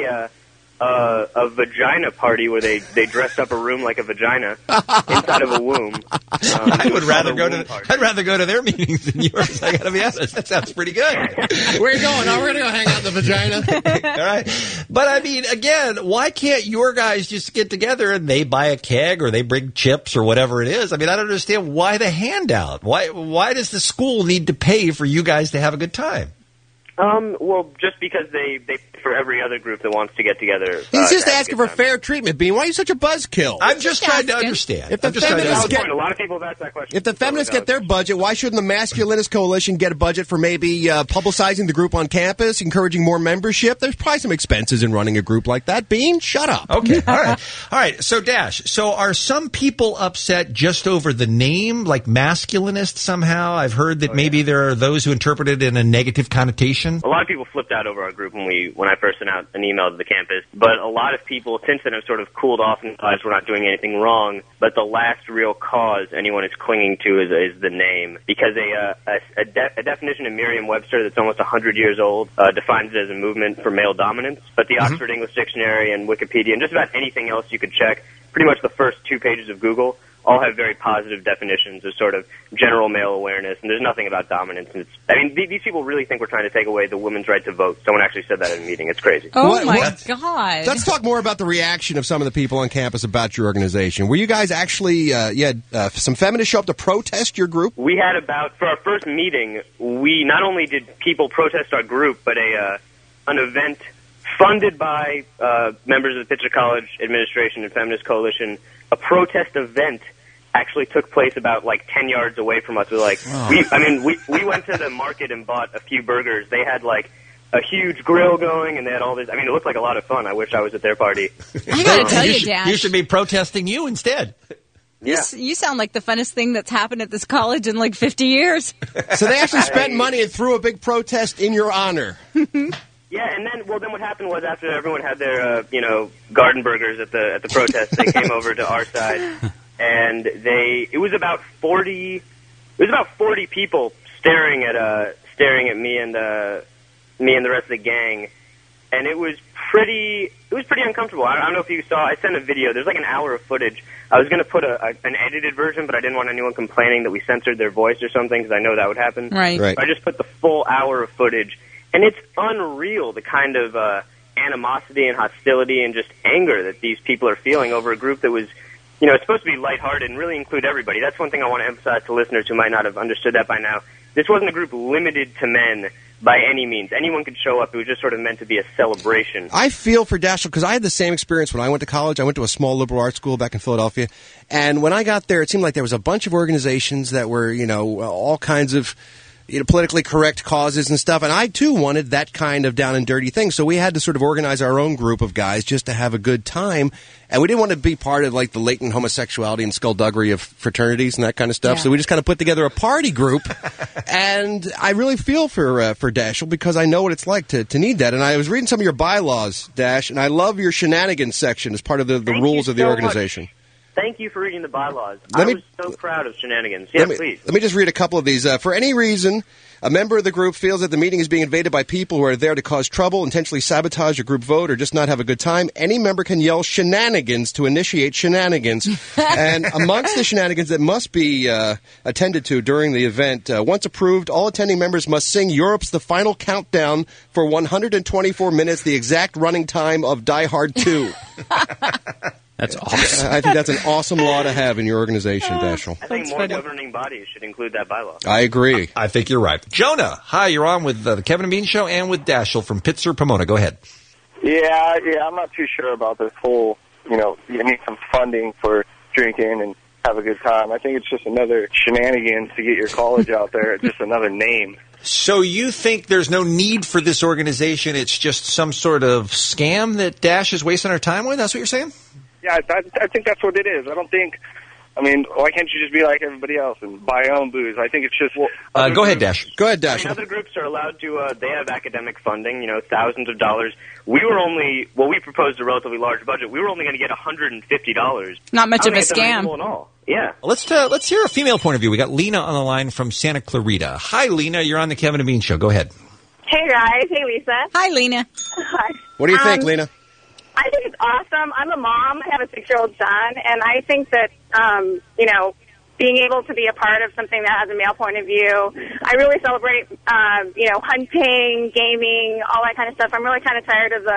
a vagina party where they dressed up a room like a vagina inside of a womb. I would rather I'd rather go to their meetings than yours. I got to be honest. That sounds pretty good. Where are you going? Oh, we're going to go hang out in the vagina. All right. But I mean, again, why can't your guys just get together and they buy a keg or they bring chips or whatever it is? I mean, I don't understand why the handout. Why does the school need to pay for you guys to have a good time? Well, just because they pay for every other group that wants to get together. He's just asking for fair treatment, Bean. Why are you such a buzzkill? I'm just trying to understand. If the feminists A lot of people have asked that question. If the feminists get their budget, why shouldn't the Masculinist Coalition get a budget for maybe publicizing the group on campus, encouraging more membership? There's probably some expenses in running a group like that. Bean, shut up. Okay, all right. So, Dash, are some people upset just over the name, like masculinist somehow? I've heard that maybe there are those who interpret it in a negative connotation. A lot of people flipped out over our group when I first sent out an email to the campus, but a lot of people since then have sort of cooled off and realized we're not doing anything wrong, but the last real cause anyone is clinging to is the name, because a definition in Merriam-Webster that's almost 100 years old defines it as a movement for male dominance, but the Oxford English Dictionary and Wikipedia and just about anything else you could check, pretty much the first 2 pages of Google, all have very positive definitions of sort of general male awareness, and there's nothing about dominance. And these people really think we're trying to take away the women's right to vote. Someone actually said that in a meeting. It's crazy. Oh, my God. Let's talk more about the reaction of some of the people on campus about your organization. Were you guys actually, some feminists show up to protest your group? We had for our first meeting, we not only did people protest our group, but an event funded by members of the Pitzer College administration and Feminist Coalition, a protest event actually took place about 10 yards away from us. We went to the market and bought a few burgers. They had a huge grill going, and they had all this. I mean, it looked like a lot of fun. I wish I was at their party. I gotta tell you, Dash. You should be protesting you instead. Yeah. You sound like the funnest thing that's happened at this college in 50 years. So they actually spent money and threw a big protest in your honor. Yeah, and then what happened was after everyone had their garden burgers at the protest, they came over to our side, and it was about 40 people staring at me and the rest of the gang, and it was pretty uncomfortable. I don't know if you saw. I sent a video. There's an hour of footage. I was going to put an edited version, but I didn't want anyone complaining that we censored their voice or something, because I know that would happen. Right. So I just put the full hour of footage. And it's unreal, the kind of animosity and hostility and just anger that these people are feeling over a group that was, it's supposed to be lighthearted and really include everybody. That's one thing I want to emphasize to listeners who might not have understood that by now. This wasn't a group limited to men by any means. Anyone could show up. It was just sort of meant to be a celebration. I feel for Dashiell because I had the same experience when I went to college. I went to a small liberal arts school back in Philadelphia. And when I got there, it seemed like there was a bunch of organizations that were, all kinds of politically correct causes and stuff. And I, too, wanted that kind of down and dirty thing. So we had to sort of organize our own group of guys just to have a good time. And we didn't want to be part of, like, the latent homosexuality and skullduggery of fraternities and that kind of stuff. Yeah. So we just kind of put together a party group. And I really feel for Dashiell because I know what it's like to need that. And I was reading some of your bylaws, Dash, and I love your shenanigans section as part of the rules of the organization. Much. Thank you for reading the bylaws. I was so proud of shenanigans. Yeah, please. Let me just read a couple of these. For any reason, a member of the group feels that the meeting is being invaded by people who are there to cause trouble, intentionally sabotage your group vote, or just not have a good time, any member can yell shenanigans to initiate shenanigans. And amongst the shenanigans that must be attended to during the event, once approved, all attending members must sing Europe's The Final Countdown for 124 minutes, the exact running time of Die Hard 2. That's awesome. I think that's an awesome law to have in your organization, Dashiell. I think more governing bodies should include that bylaw. I agree. I think you're right. Jonah, hi, you're on with the Kevin and Bean Show and with Dashiell from Pitzer, Pomona. Go ahead. Yeah, I'm not too sure about this whole, you need some funding for drinking and have a good time. I think it's just another shenanigans to get your college out there. It's just another name. So you think there's no need for this organization? It's just some sort of scam that Dash is wasting our time with? That's what you're saying? Yeah, I think that's what it is. I don't think, why can't you just be like everybody else and buy your own booze? I think it's just... go ahead, Dash. Go ahead, Dash. Other groups are allowed to, they have academic funding, thousands of dollars. We proposed a relatively large budget. We were only going to get $150. Not much of a scam. At all. Yeah. Let's hear a female point of view. We got Lena on the line from Santa Clarita. Hi, Lena. You're on the Kevin and Bean Show. Go ahead. Hey, guys. Hey, Lisa. Hi, Lena. Hi. What do you think, Lena? I think it's awesome. I'm a mom. I have a 6-year-old son, and I think that, being able to be a part of something that has a male point of view, I really celebrate, hunting, gaming, all that kind of stuff. I'm really kind of tired of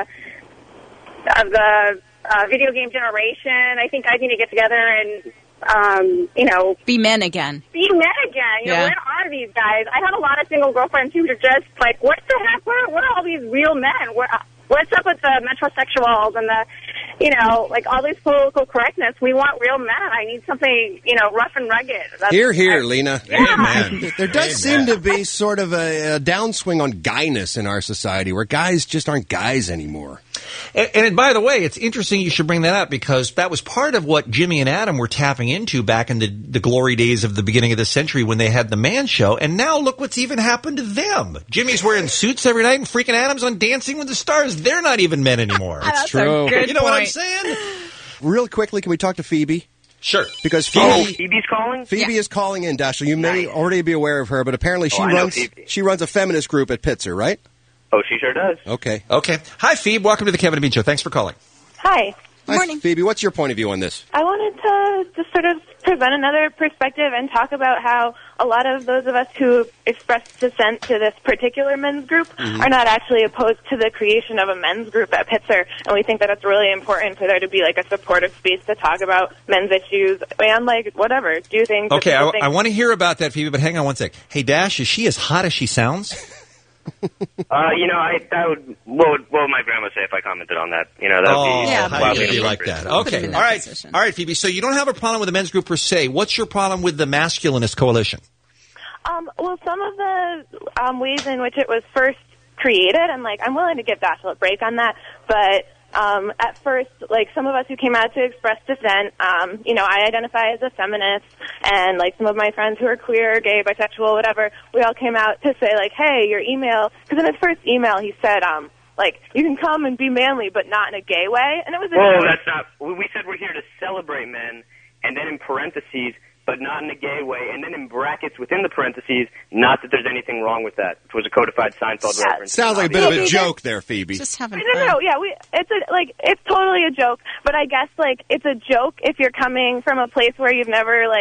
the video game generation. I think I need to get together and, be men again. Be men again. Where are these guys? I have a lot of single girlfriends who are just like, what the heck? Where are all these real men? What's up with the metrosexuals and the, all these political correctness? We want real men. I need something, rough and rugged. Hear, Lena. Amen. There does seem to be sort of a downswing on guyness in our society where guys just aren't guys anymore. And by the way, it's interesting you should bring that up because that was part of what Jimmy and Adam were tapping into back in the glory days of the beginning of the century when they had the Man Show. And now look what's even happened to them. Jimmy's wearing suits every night and freaking Adam's on Dancing with the Stars. They're not even men anymore. That's true. You know what I'm saying? Real quickly, can we talk to Phoebe? Sure. Because Phoebe's calling? Phoebe is calling in, Dashiell. You may already be aware of her, but apparently she runs a feminist group at Pitzer, right? Oh, she sure does. Okay. Hi, Phoebe. Welcome to the Kevin and Bean Show. Thanks for calling. Hi. Good morning. Phoebe, what's your point of view on this? I wanted to just sort of present another perspective and talk about how a lot of those of us who express dissent to this particular men's group are not actually opposed to the creation of a men's group at Pitzer, and we think that it's really important for there to be like a supportive space to talk about men's issues and do things. Okay, I want to hear about that, Phoebe, but hang on one sec. Hey, Dash, is she as hot as she sounds? What would my grandma say if I commented on that? That would be like that. Okay, all right, Phoebe. So you don't have a problem with the men's group per se. What's your problem with the masculinist coalition? Well, some of the ways in which it was first created, and I'm willing to give Dashiell a break on that, but. At first, some of us who came out to express dissent, I identify as a feminist, and some of my friends who are queer, gay, bisexual, whatever, we all came out to say hey, your email, because in his first email he said, you can come and be manly, but not in a gay way, and it was. That's not. We said we're here to celebrate men, and then in parentheses, but not in a gay way, and then in brackets within the parentheses, not that there's anything wrong with that. It was a codified Seinfeld reference. Sounds like a bit of a joke there, Phoebe. Just having fun. No, it's totally a joke, but I guess, it's a joke if you're coming from a place where you've never,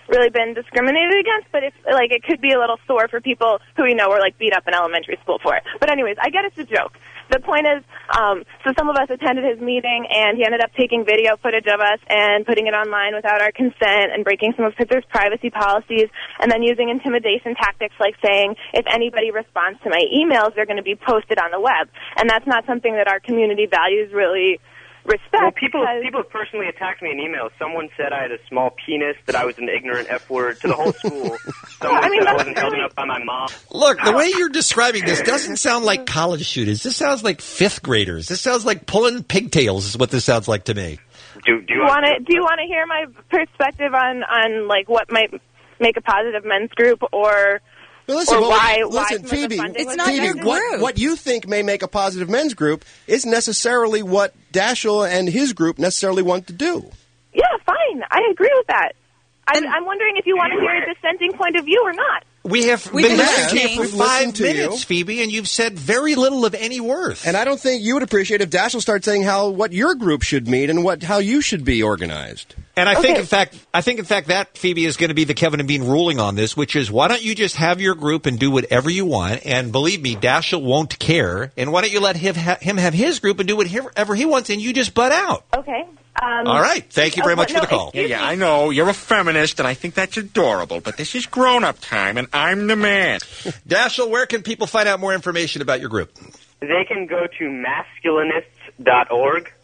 really been discriminated against, but it could be a little sore for people who were beat up in elementary school for it. But anyways, I get it's a joke. The point is, so some of us attended his meeting, and he ended up taking video footage of us and putting it online without our consent and breaking some of Pizzer's privacy policies, and then using intimidation tactics like saying, if anybody responds to my emails, they're going to be posted on the web. And that's not something that our community values really respect. Well, people have personally attacked me in emails. Someone said I had a small penis, that I was an ignorant F-word to the whole school. Someone said I wasn't held up by my mom. Look, the way you're describing this doesn't sound like college students. This sounds like fifth graders. This sounds like pulling pigtails is what this sounds like to me. Do you want to hear my perspective on what might make a positive men's group or... Listen, why Phoebe, it's not your group. What you think may make a positive men's group isn't necessarily what Daschle and his group necessarily want to do. Yeah, fine. I agree with that. I'm wondering if you want to hear a dissenting point of view or not. We've been listening to you for 5 minutes, Phoebe, and you've said very little of any worth. And I don't think you would appreciate if Daschle started saying what your group should mean and how you should be organized. And I think, in fact, that, Phoebe, is going to be the Kevin and Bean ruling on this, which is, why don't you just have your group and do whatever you want? And believe me, Daschle won't care. And why don't you let him have his group and do whatever he wants, and you just butt out? Okay. All right. Thank you very much for the call. Yeah, I know. You're a feminist, and I think that's adorable. But this is grown-up time, and I'm the man. Daschle, where can people find out more information about your group? They can go to masculinists.org,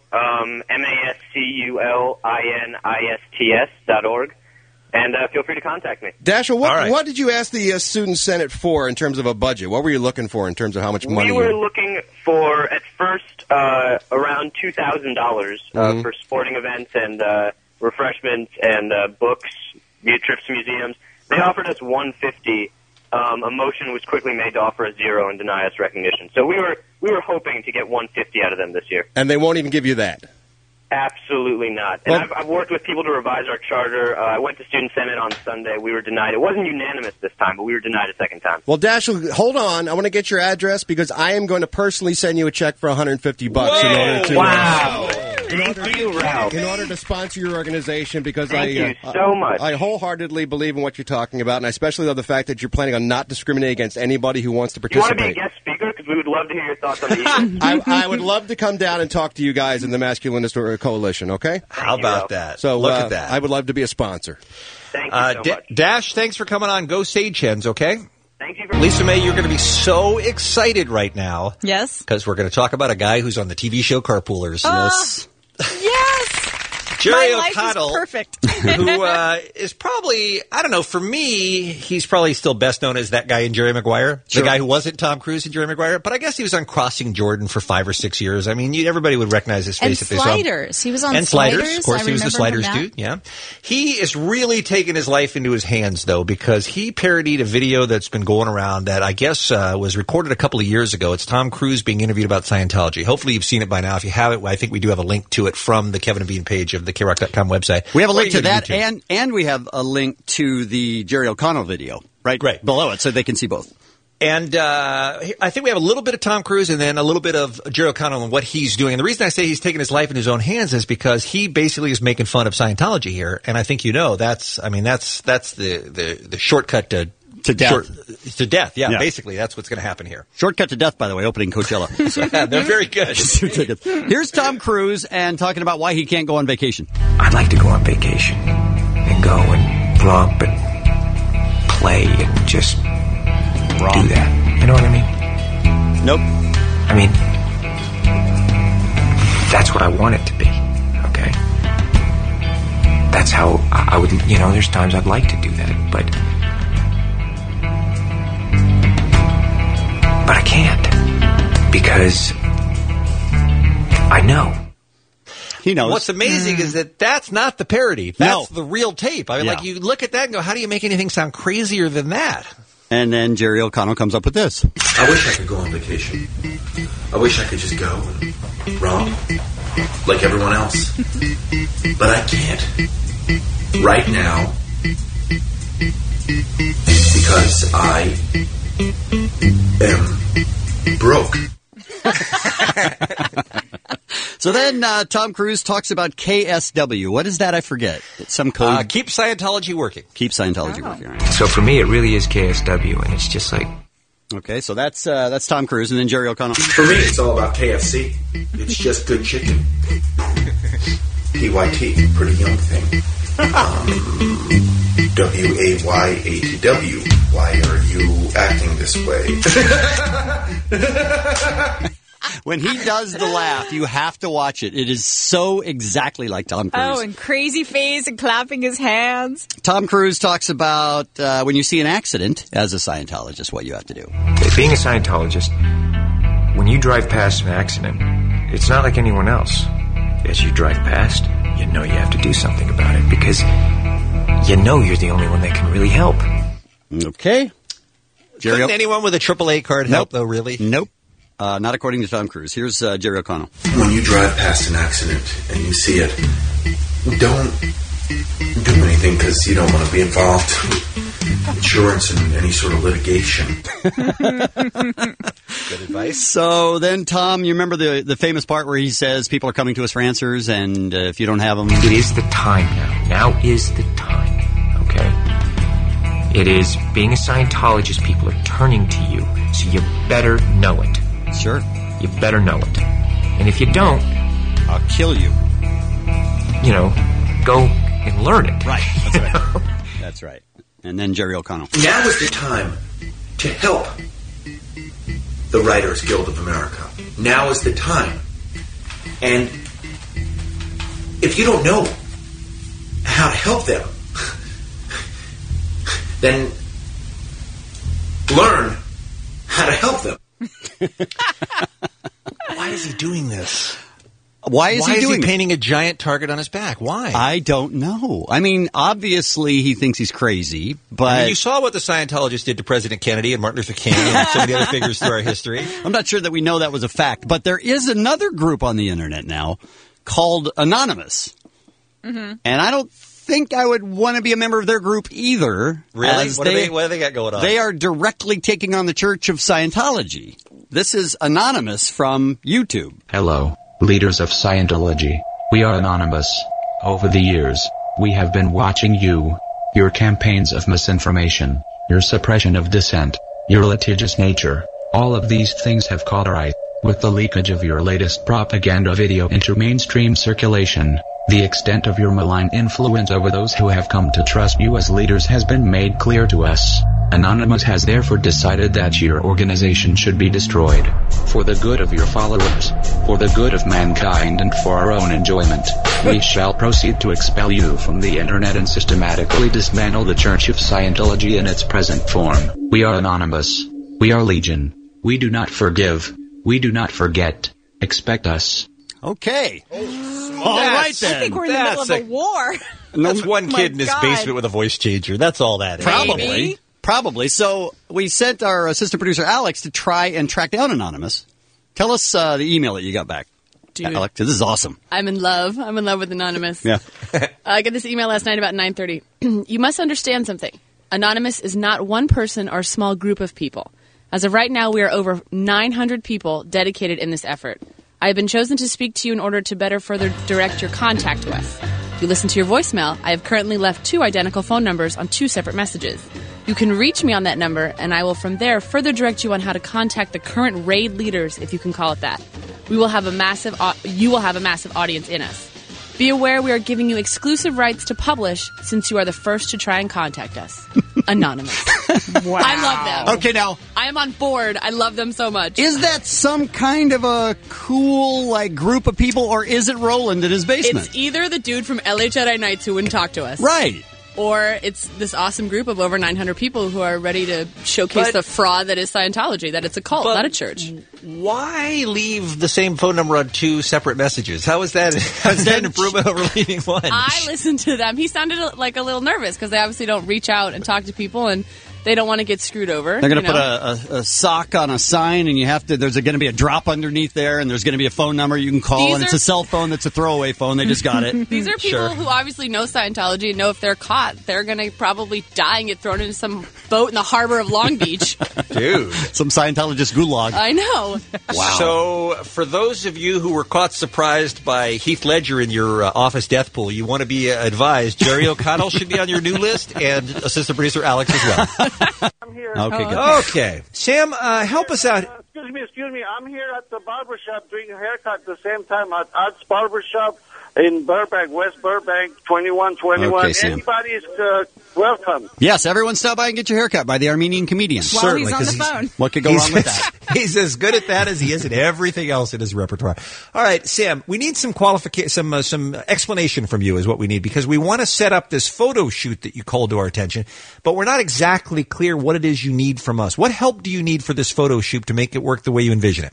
masculinists.org, and feel free to contact me. Daschle, what did you ask the Student Senate for in terms of a budget? What were you looking for in terms of how much money? We were looking for, at first, around $2,000 for sporting events and refreshments and books, trips to museums. They offered us $150. A motion was quickly made to offer us $0 and deny us recognition. So we were hoping to get $150 out of them this year. And they won't even give you that? Absolutely not. And I've worked with people to revise our charter. I went to Student Senate on Sunday. We were denied. It wasn't unanimous this time, but we were denied a second time. Well, Daschle, hold on. I want to get your address because I am going to personally send you a check for $150 in order to... Wow. Thank you, Ralph. In order to sponsor your organization, because Thank you so much. I wholeheartedly believe in what you're talking about, and I especially love the fact that you're planning on not discriminating against anybody who wants to participate. You want to be a guest speaker? Because we would love to hear your thoughts on the issue. I would love to come down and talk to you guys in the Masculinist Coalition, okay? How about that? So look at that. I would love to be a sponsor. Thank you so much. Dash, thanks for coming on Go Sagehens, okay? Thank you. Lisa May, you're going to be so excited right now. Yes. Because we're going to talk about a guy who's on the TV show Carpoolers. Yes. Jerry My life O'Connell, is perfect. who is probably, I don't know, for me, he's probably still best known as that guy in Jerry Maguire, the guy who wasn't Tom Cruise in Jerry Maguire. But I guess he was on Crossing Jordan for 5 or 6 years. I mean, everybody would recognize his face if they saw him. Sliders. He was on and Sliders. Of course, he was the Sliders dude. Yeah. He is really taking his life into his hands, though, because he parodied a video that's been going around that I guess was recorded a couple of years ago. It's Tom Cruise being interviewed about Scientology. Hopefully you've seen it by now. If you haven't, I think we do have a link to it from the Kevin and Bean page of the KROC.com website. We have a link to that, and we have a link to the Jerry O'Connell video right below it, so they can see both. And I think we have a little bit of Tom Cruise and then a little bit of Jerry O'Connell and what he's doing. And the reason I say he's taking his life in his own hands is because he basically is making fun of Scientology here. And I think that's the shortcut to death. To death, yeah. Basically, that's what's going to happen here. Shortcut to death, by the way, opening Coachella. So, they're very good. Here's Tom Cruise and talking about why he can't go on vacation. I'd like to go on vacation and go and romp and play and just do that. You know what I mean? Nope. I mean, that's what I want it to be, okay? That's how I would, there's times I'd like to do that, but I can't because I know. He knows. What's amazing is that that's not the parody. That's the real tape. I mean, you look at that and go, how do you make anything sound crazier than that? And then Jerry O'Connell comes up with this. I wish I could go on vacation. I wish I could just go and romp like everyone else. But I can't. Right now. Because I am broke. So then Tom Cruise talks about KSW. What is that? I forget. It's some code. Keep Scientology working. Keep Scientology working. Right. So for me, it really is KSW, and it's just like... Okay, so that's Tom Cruise, and then Jerry O'Connell. For me, it's all about KFC. It's just good chicken. PYT, pretty young thing. WAYATW. Why are you acting this way? When he does the laugh, you have to watch it. It is so exactly like Tom Cruise. Oh, and crazy face and clapping his hands. Tom Cruise talks about when you see an accident as a Scientologist, what you have to do. Being a Scientologist, when you drive past an accident, it's not like anyone else. As you drive past, you know you have to do something about it because you know you're the only one that can really help. Okay. Couldn't anyone with a AAA card help, though, really? Nope. Not according to Tom Cruise. Here's Jerry O'Connell. When you drive past an accident and you see it, don't do anything because you don't want to be involved with insurance and any sort of litigation. Good advice. So then, Tom, you remember the famous part where he says people are coming to us for answers, and if you don't have them... It is the time now. Now is the time, okay? It is, being a Scientologist, people are turning to you, so you better know it. Sure. You better know it. And if you don't... I'll kill you. You know, go and learn it. Right. That's right. That's right. And then Jerry O'Connell. Now is the time to help the Writers Guild of America. Now is the time. And if you don't know how to help them, then learn how to help them. Why is he doing this? Why is he painting a giant target on his back? Why? I don't know. I mean, obviously he thinks he's crazy, but... I mean, you saw what the Scientologists did to President Kennedy and Martin Luther King and some of the other figures through our history. I'm not sure that we know that was a fact, but there is another group on the internet now called Anonymous. Mm-hmm. And I don't think I would want to be a member of their group either. Really? What do they got going on? They are directly taking on the Church of Scientology. This is Anonymous from YouTube. Hello, leaders of Scientology. We are Anonymous. Over the years, we have been watching you, your campaigns of misinformation, your suppression of dissent, your litigious nature. All of these things have caught our eye. With the leakage of your latest propaganda video into mainstream circulation, the extent of your malign influence over those who have come to trust you as leaders has been made clear to us. Anonymous has therefore decided that your organization should be destroyed. For the good of your followers, for the good of mankind, and for our own enjoyment, we shall proceed to expel you from the internet and systematically dismantle the Church of Scientology in its present form. We are Anonymous. We are Legion. We do not forgive. We do not forget. Expect us. Okay. All right, then. I think we're in the middle of a war. That's one kid in his basement with a voice changer. That's all that is. Probably. So we sent our assistant producer, Alex, to try and track down Anonymous. Tell us the email that you got back. Dude. Alex, this is awesome. I'm in love. I'm in love with Anonymous. Yeah. I got this email last night about 9:30. You must understand something. Anonymous is not one person or a small group of people. As of right now, we are over 900 people dedicated in this effort. I have been chosen to speak to you in order to better further direct your contact with. If you listen to your voicemail, I have currently left 2 identical phone numbers on 2 separate messages. You can reach me on that number, and I will from there further direct you on how to contact the current raid leaders, if you can call it that. You will have a massive audience in us. Be aware we are giving you exclusive rights to publish since you are the first to try and contact us. Anonymous. Wow. I love them. Okay, now. I am on board. I love them so much. Is that some kind of a cool, group of people, or is it Roland in his basement? It's either the dude from LA Jedi Knights who wouldn't talk to us. Right. Or it's this awesome group of over 900 people who are ready to showcase the fraud that is Scientology, that it's a cult, not a church. Why leave the same phone number on 2 separate messages? How is that an improvement over leaving one? I listened to them. He sounded like a little nervous because they obviously don't reach out and talk to people. And They don't want to get screwed over. They're going to put a sock on a sign, and you have to. There's going to be a drop underneath there, and there's going to be a phone number you can call, and it's a cell phone that's a throwaway phone. They just got it. These are people who obviously know Scientology and know if they're caught, they're going to probably die and get thrown into some boat in the harbor of Long Beach. Dude. Some Scientologist gulag. I know. Wow. So, for those of you who were caught surprised by Heath Ledger in your office death pool, you want to be advised Jerry O'Connell should be on your new list, and assistant producer Alex as well. I'm here. Okay, good. Okay. Sam, help us out. Excuse me. I'm here at the barbershop doing a haircut at the same time at Art's Barbershop in Burbank, West Burbank, 2121. Okay, Sam. Anybody is welcome. Yes, everyone stop by and get your haircut by the Armenian comedian. While he's on the phone. What could go wrong with that? He's as good at that as he is at everything else in his repertoire. All right, Sam, we need some qualification, some explanation from you is what we need, because we want to set up this photo shoot that you called to our attention, but we're not exactly clear what it is you need from us. What help do you need for this photo shoot to make it work the way you envision it?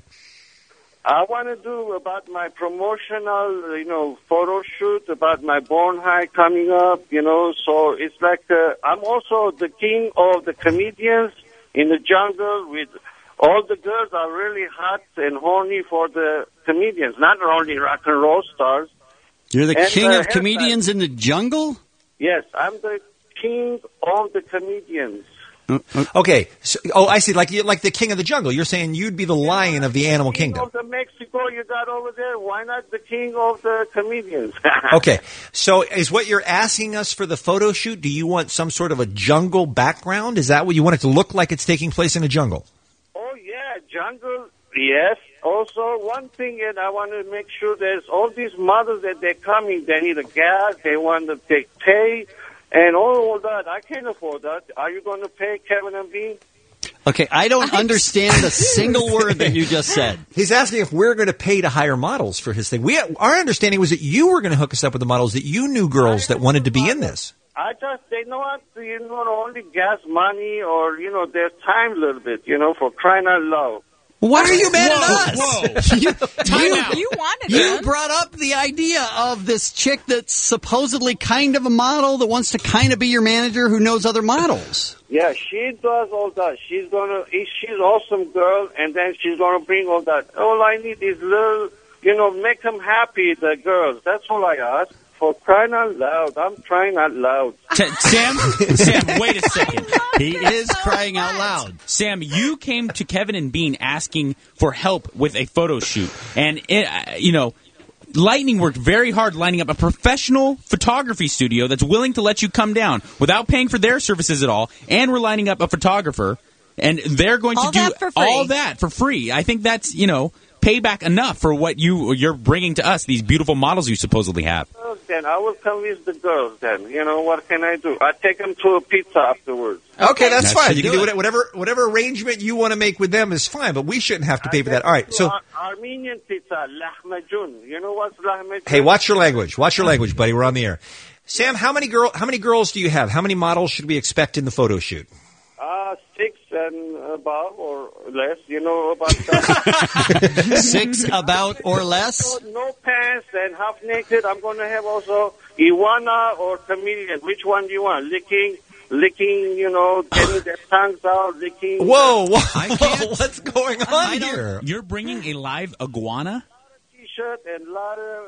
I want to do about my promotional, photo shoot about my Born High coming up, so it's like I'm also the king of the comedians in the jungle with all the girls are really hot and horny for the comedians, not only rock and roll stars. You're the king of comedians in the jungle? Yes, I'm the king of the comedians. Okay. So, I see. Like the king of the jungle. You're saying you'd be the lion of the animal kingdom. King of the Mexico you got over there. Why not the king of the comedians? Okay. So is what you're asking us for the photo shoot, do you want some sort of a jungle background? Is that what you want it to look like it's taking place in a jungle? Oh, yeah. Jungle. Yes. Also, one thing, and I want to make sure there's all these models that they're coming. They need a gas. They want to take pay. And all that, I can't afford that. Are you going to pay Kevin and Bean? Okay, I don't understand a single word that you just said. He's asking if we're going to pay to hire models for his thing. Our understanding was that you were going to hook us up with the models, that you knew girls that wanted to be in this. They know what, only gas money or, their time a little bit, for crying out loud. Why are you mad at us? Whoa. You wanted You it. brought up the idea of this chick that's supposedly kind of a model that wants to kind of be your manager who knows other models. Yeah, she does all that. She's awesome girl, and then she's gonna bring all that. All I need is little, make them happy, the girls. That's all I ask. For crying out loud. I'm crying out loud. Sam, wait a second. He is crying out loud. Sam, you came to Kevin and Bean asking for help with a photo shoot. And, Lightning worked very hard lining up a professional photography studio that's willing to let you come down without paying for their services at all. And we're lining up a photographer, and they're going to do all that for free. I think that's, payback enough for what you're bringing to us, these beautiful models you supposedly have. Well, then I will convince the girls then. What can I do? I take them to a pizza afterwards. Okay, that's fine. You can do whatever arrangement you want to make with them is fine, but we shouldn't have to pay for that. All right, so Armenian pizza, lahmacun. You know what's lahmacun? Hey, watch your language. Watch your language, buddy. We're on the air. Sam, how many girls do you have? How many models should we expect in the photo shoot? 6 and above or less, about that. 6 about or less? No pants and half naked. I'm going to have also iguana or chameleon. Which one do you want? Licking, getting their tongues out, licking. Whoa, what's going on here? You're bringing a live iguana? T-shirt and a lot of,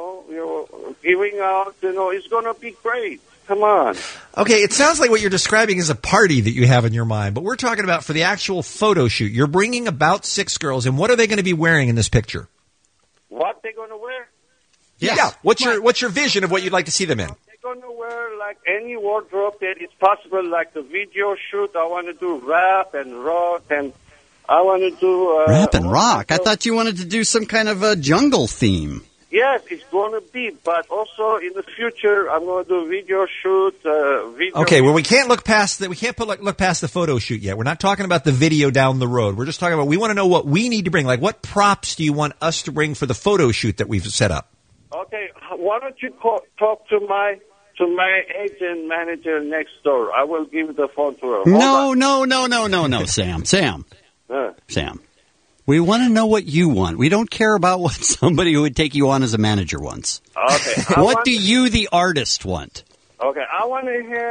giving out, it's going to be great. Come on. Okay, it sounds like what you're describing is a party that you have in your mind, but we're talking about for the actual photo shoot. You're bringing about 6 girls, and what are they going to be wearing in this picture? What they're going to wear? Yeah. What's your vision of what you'd like to see them in? They're going to wear like any wardrobe that is possible, like the video shoot. I want to do rap and rock, and I want to do... rap and rock? I thought you wanted to do some kind of a jungle theme. Yes, it's going to be, but also in the future, I'm going to do video shoot. Okay, well, we can't look past that. We can't look past the photo shoot yet. We're not talking about the video down the road. We're just talking about we want to know what we need to bring. Like, what props do you want us to bring for the photo shoot that we've set up? Okay, why don't you talk to my agent manager next door? I will give the phone to her. No, Sam. Sam. We want to know what you want. We don't care about what somebody who would take you on as a manager wants. Okay. What do you, the artist, want? Okay, I want to have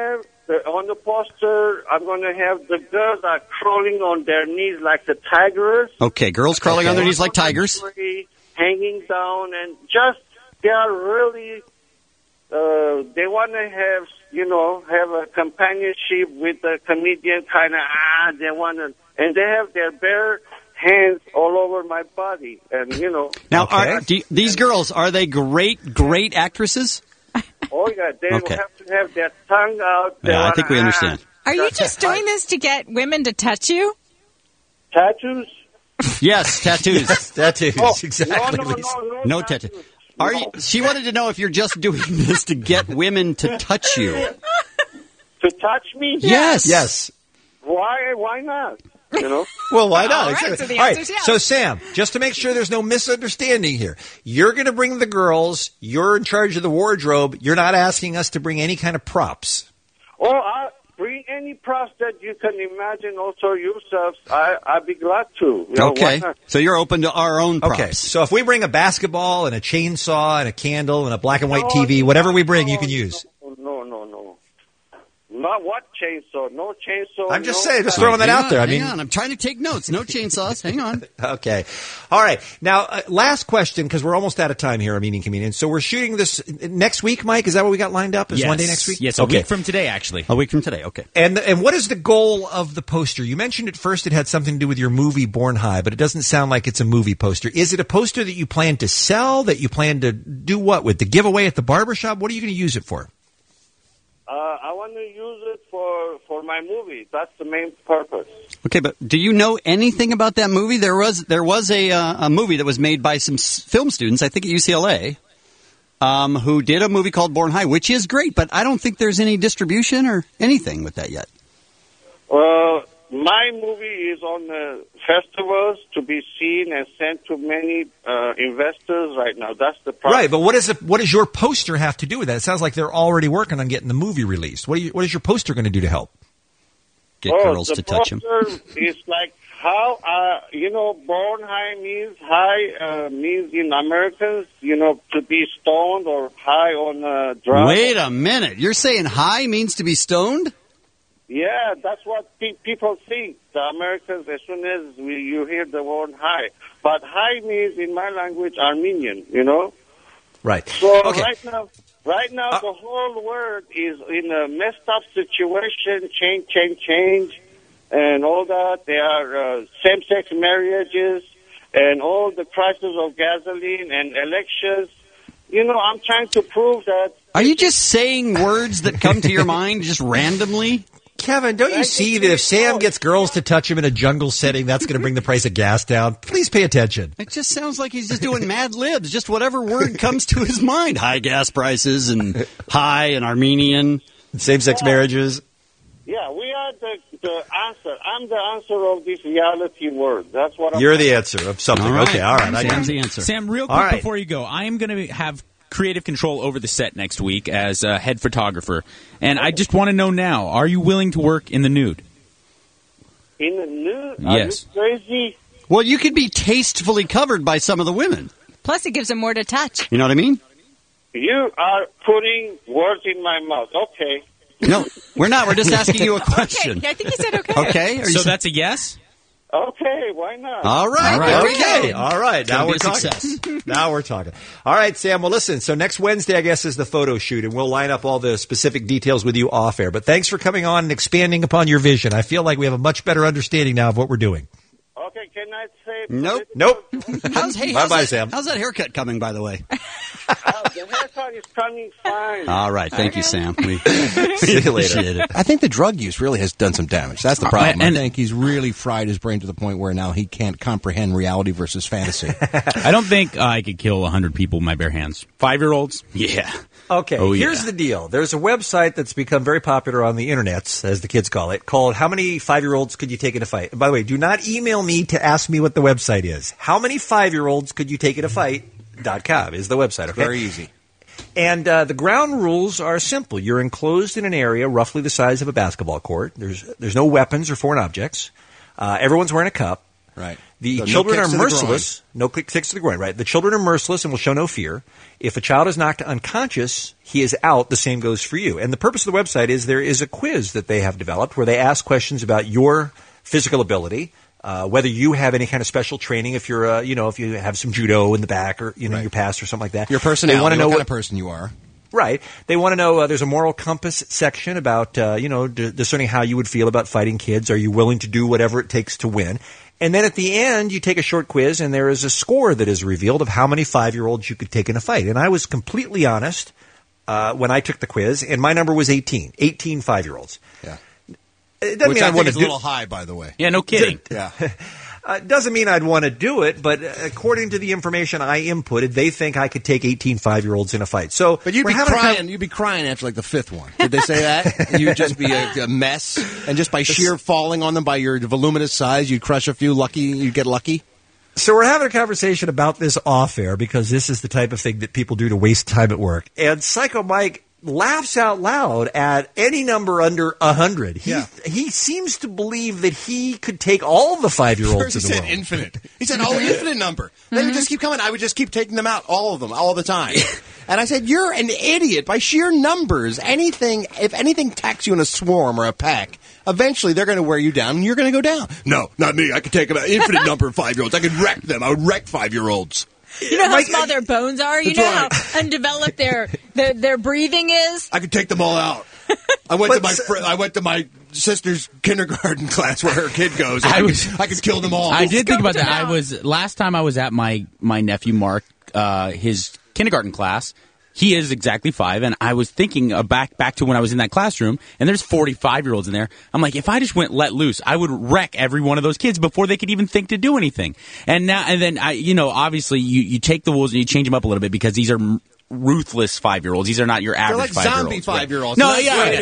on the poster, I'm going to have the girls are crawling on their knees like the tigers. Okay, girls crawling on their knees like tigers. Hanging down, and just, they are really, they want to have a companionship with the comedian, they want to, and they have their bare hands all over my body, and Now, these girls, are they great actresses? Oh yeah, they will have to have their tongue out. Yeah, I think we understand. Are you just doing this to get women to touch you? Tattoos? Yes, tattoos. Yes, tattoos. Oh, Exactly. No tattoos. Are you? She wanted to know if you're just doing this to get women to touch you. To touch me? Yes. Why not? Well, why not? All right, Exactly. so the All right, answer's yes. so Sam, just to make sure there's no misunderstanding here, you're going to bring the girls. You're in charge of the wardrobe. You're not asking us to bring any kind of props. Oh, bring any props that you can imagine also yourselves. I'd be glad to. Okay, so you're open to our own props. Okay, so if we bring a basketball and a chainsaw and a candle and a black and white TV, whatever we bring, you can use. No. Not what chainsaw? No chainsaw. I'm just saying, just throwing that out there. Hang on, I'm trying to take notes. No chainsaws. Hang on. Okay. All right. Now, last question, because we're almost out of time here, Meeting Comedians. So we're shooting this next week, Mike? Is that what we got lined up? Is one day next week? Yes, a week from today, actually. A week from today, okay. And what is the goal of the poster? You mentioned at first it had something to do with your movie Born High, but it doesn't sound like it's a movie poster. Is it a poster that you plan to sell, that you plan to do what with? The giveaway at the barbershop? What are you going to use it for? I want to use it for my movie. That's the main purpose. Okay, but do you know anything about that movie? There was a movie that was made by some film students, I think at UCLA, who did a movie called Born High, which is great, but I don't think there's any distribution or anything with that yet. My movie is on the festivals to be seen and sent to many investors right now. That's the problem. Right, but what does your poster have to do with that? It sounds like they're already working on getting the movie released. What is your poster going to do to help? Get girls to touch them. It's like how, Born High means high, means in Americans, to be stoned or high on drugs. Wait a minute. You're saying high means to be stoned? Yeah, that's what people think. The Americans, as soon as you hear the word high. But high means, in my language, Armenian, Right. So right now, the whole world is in a messed up situation, change, and all that. There are same-sex marriages and all the prices of gasoline and elections. I'm trying to prove that. Are you just saying words that come to your mind just randomly? Kevin, don't you see that if Sam gets girls to touch him in a jungle setting, that's going to bring the price of gas down? Please pay attention. It just sounds like he's just doing Mad Libs, just whatever word comes to his mind. High gas prices and high and Armenian. Same-sex marriages. Yeah, we are the answer. I'm the answer of this reality world. That's what I'm You're the answer of something. All right. Okay, all right. I Sam's got the it. answer. Sam, real All quick right. before you go, I am going to have creative control over the set next week as head photographer. And I just want to know now, are you willing to work in the nude? In the nude? Yes. Are you crazy? Well, you could be tastefully covered by some of the women. Plus, it gives them more to touch. You know what I mean? You are putting words in my mouth. Okay. No, we're not. We're just asking you a question. Okay, I think you said okay. Okay? So that's a yes? Okay, why not? All right. All right. There we Okay. go. All right. It's Now gonna we're be a talking. success. Now we're talking. All right, Sam. Well, listen. So next Wednesday, I guess, is the photo shoot, and we'll line up all the specific details with you off air. But thanks for coming on and expanding upon your vision. I feel like we have a much better understanding now of what we're doing. Okay, can I say... Nope. Bye-bye, Sam. How's that haircut coming, by the way? The haircut is coming fine. All right. Thank you, Sam. We See you later. appreciate it. I think the drug use really has done some damage. That's the problem. And- I think he's really fried his brain to the point where now he can't comprehend reality versus fantasy. I don't think I could kill 100 people with my bare hands. 5-year-olds? Yeah. Okay, Oh, yeah. here's the deal. There's a website that's become very popular on the internets, as the kids call it, called How Many 5-Year-Olds Could You Take in a Fight? And by the way, do not email me to ask me what the website is. How Many 5-Year-Olds Could You Take in a Fight.com is the website, okay? Very easy. And the ground rules are simple. You're enclosed in an area roughly the size of a basketball court. There's no weapons or foreign objects. Everyone's wearing a cup. Right. The So no children kicks are to the merciless. No kicks to the groin, right? The children are merciless and will show no fear. If a child is knocked unconscious, he is out. The same goes for you. And the purpose of the website is there is a quiz that they have developed where they ask questions about your physical ability, whether you have any kind of special training, if you're, if you have some judo in the back or, your past or something like that. Your personality, They want to know what kind of person you are. Right. They want to know, there's a moral compass section about, discerning how you would feel about fighting kids. Are you willing to do whatever it takes to win? And then at the end, you take a short quiz, and there is a score that is revealed of how many 5-year-olds you could take in a fight. And I was completely honest when I took the quiz, and my number was 18 5-year-olds. Yeah. It doesn't Which mean I I think want to is a do little high, by the way. Yeah, no kidding. Yeah. Doesn't mean I'd want to do it, but according to the information I inputted, they think I could take 18 5-year-olds in a fight. So, But you'd we're be having a crying. You'd be crying after like the fifth one. Did they say that? You'd just be a mess, and just by sheer falling on them by your voluminous size, you'd crush a few. You'd get lucky. So we're having a conversation about this off air because this is the type of thing that people do to waste time at work. And Psycho Mike laughs out loud at any number under 100. He seems to believe that he could take all the 5-year-olds in the world. He said infinite. He said, infinite number. They would just keep coming. I would just keep taking them out, all of them, all the time. And I said, you're an idiot. By sheer numbers, if anything attacks you in a swarm or a pack, eventually they're going to wear you down and you're going to go down. No, not me. I could take an infinite number of 5-year-olds. I could wreck them. I would wreck 5-year-olds. You know how small their bones are? You know how undeveloped their breathing is? I could take them all out. I went to my sister's kindergarten class where her kid goes. I could kill them all. I did think about that. Last time I was at my nephew Mark, his kindergarten class. He is exactly 5, and I was thinking back to when I was in that classroom, and there's 45-year-olds in there. I'm like, if I just went let loose, I would wreck every one of those kids before they could even think to do anything. And then obviously you take the rules and you change them up a little bit because these are ruthless 5-year-olds. These are not your average 5-year-olds. They're like zombie 5-year-olds. No,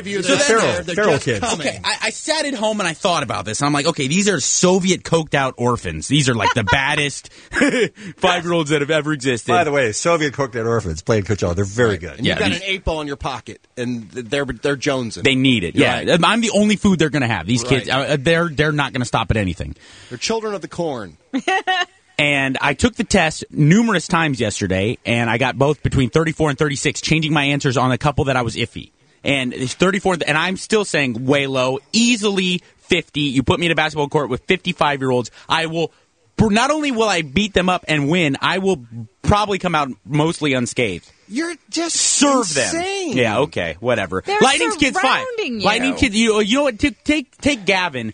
feral kids. Okay, I sat at home and I thought about this, and I'm like, okay, these are Soviet coked-out orphans. These are like the baddest 5-year-olds that have ever existed. By the way, Soviet cooked-out orphans playing Kuchel, they're very good. And you've got an 8-ball in your pocket, and they're jonesing. They need it. Yeah, right. I'm the only food they're going to have. These kids, they're not going to stop at anything. They're children of the corn. And I took the test numerous times yesterday, and I got both between 34 and 36, changing my answers on a couple that I was iffy. And it's 34, and I'm still saying way low, easily 50. You put me in a basketball court with 55-year-olds, I will. Not only will I beat them up and win, I will probably come out mostly unscathed. You're just serve insane. them. Yeah, okay, whatever. They're Lightning's kid's fine. surrounding you. Lightning kid, you know what? Take Gavin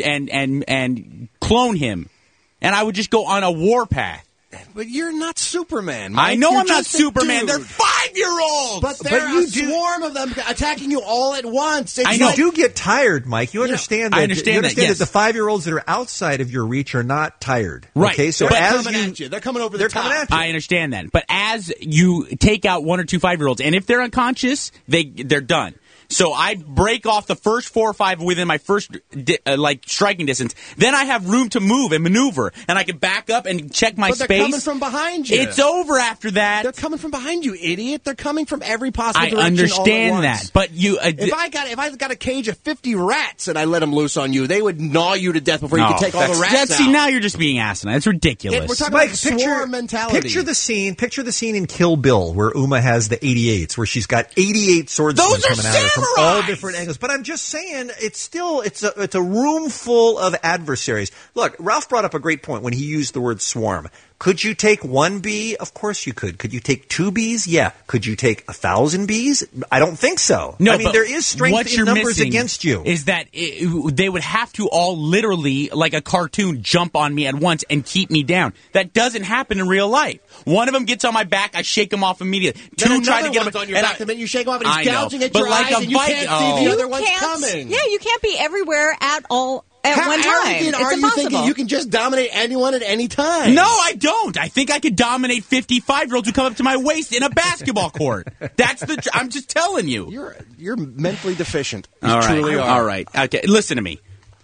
and clone him, and I would just go on a warpath. But you're not Superman, Mike. I know You're I'm not just a Superman. dude. They're 5-year-olds. But there are a swarm of them attacking you all at once. It's You do get tired, Mike. You understand that. I understand that, yes. that the 5-year-olds that are outside of your reach are not tired. Right. Okay, so They're as coming at you. They're coming over the top. coming at you. I understand that. But as you take out 1 or 2 5-year-olds, and if they're unconscious, they're done. So I break off the first 4 or 5 within my first striking distance. Then I have room to move and maneuver, and I can back up and check my But space. they're coming from behind you. It's over after that. They're coming from behind you, idiot. They're coming from every possible I direction. understand all at once. that, but you. If I got a cage of 50 rats and I let them loose on you, they would gnaw you to death before you could take all the rats out. See, now you're just being asinine. It's ridiculous. We're talking Mike, about swarm mentality. Picture the scene in Kill Bill where Uma has the 88s, where she's got 88 swordsmen Those are coming at her from all samurais! different angles. But I'm just saying, it's a room full of adversaries. Look, Ralph brought up a great point when he used the word swarm. Could you take 1 bee? Of course you could. Could you take 2 bees? Yeah. Could you take 1,000 bees? I don't think so. No, I mean, but there is strength what in you're numbers missing against you. Is that they would have to all literally, like a cartoon, jump on me at once and keep me down. That doesn't happen in real life. One of them gets on my back, I shake him off immediately. Then 2 try to another get one's him on your back. The minute you shake him off, and he's I know, gouging at but your like eyes, a and you bite- can't oh. see the other one's can't- coming. Yeah, you can't be everywhere at one time. Arrogant It's are you impossible. thinking you can just dominate anyone at any time? No, I don't. I think I could dominate 55-year-olds who come up to my waist in a basketball court. That's I'm just telling you. You're mentally deficient. You All right. truly are. All right. Okay. Listen to me.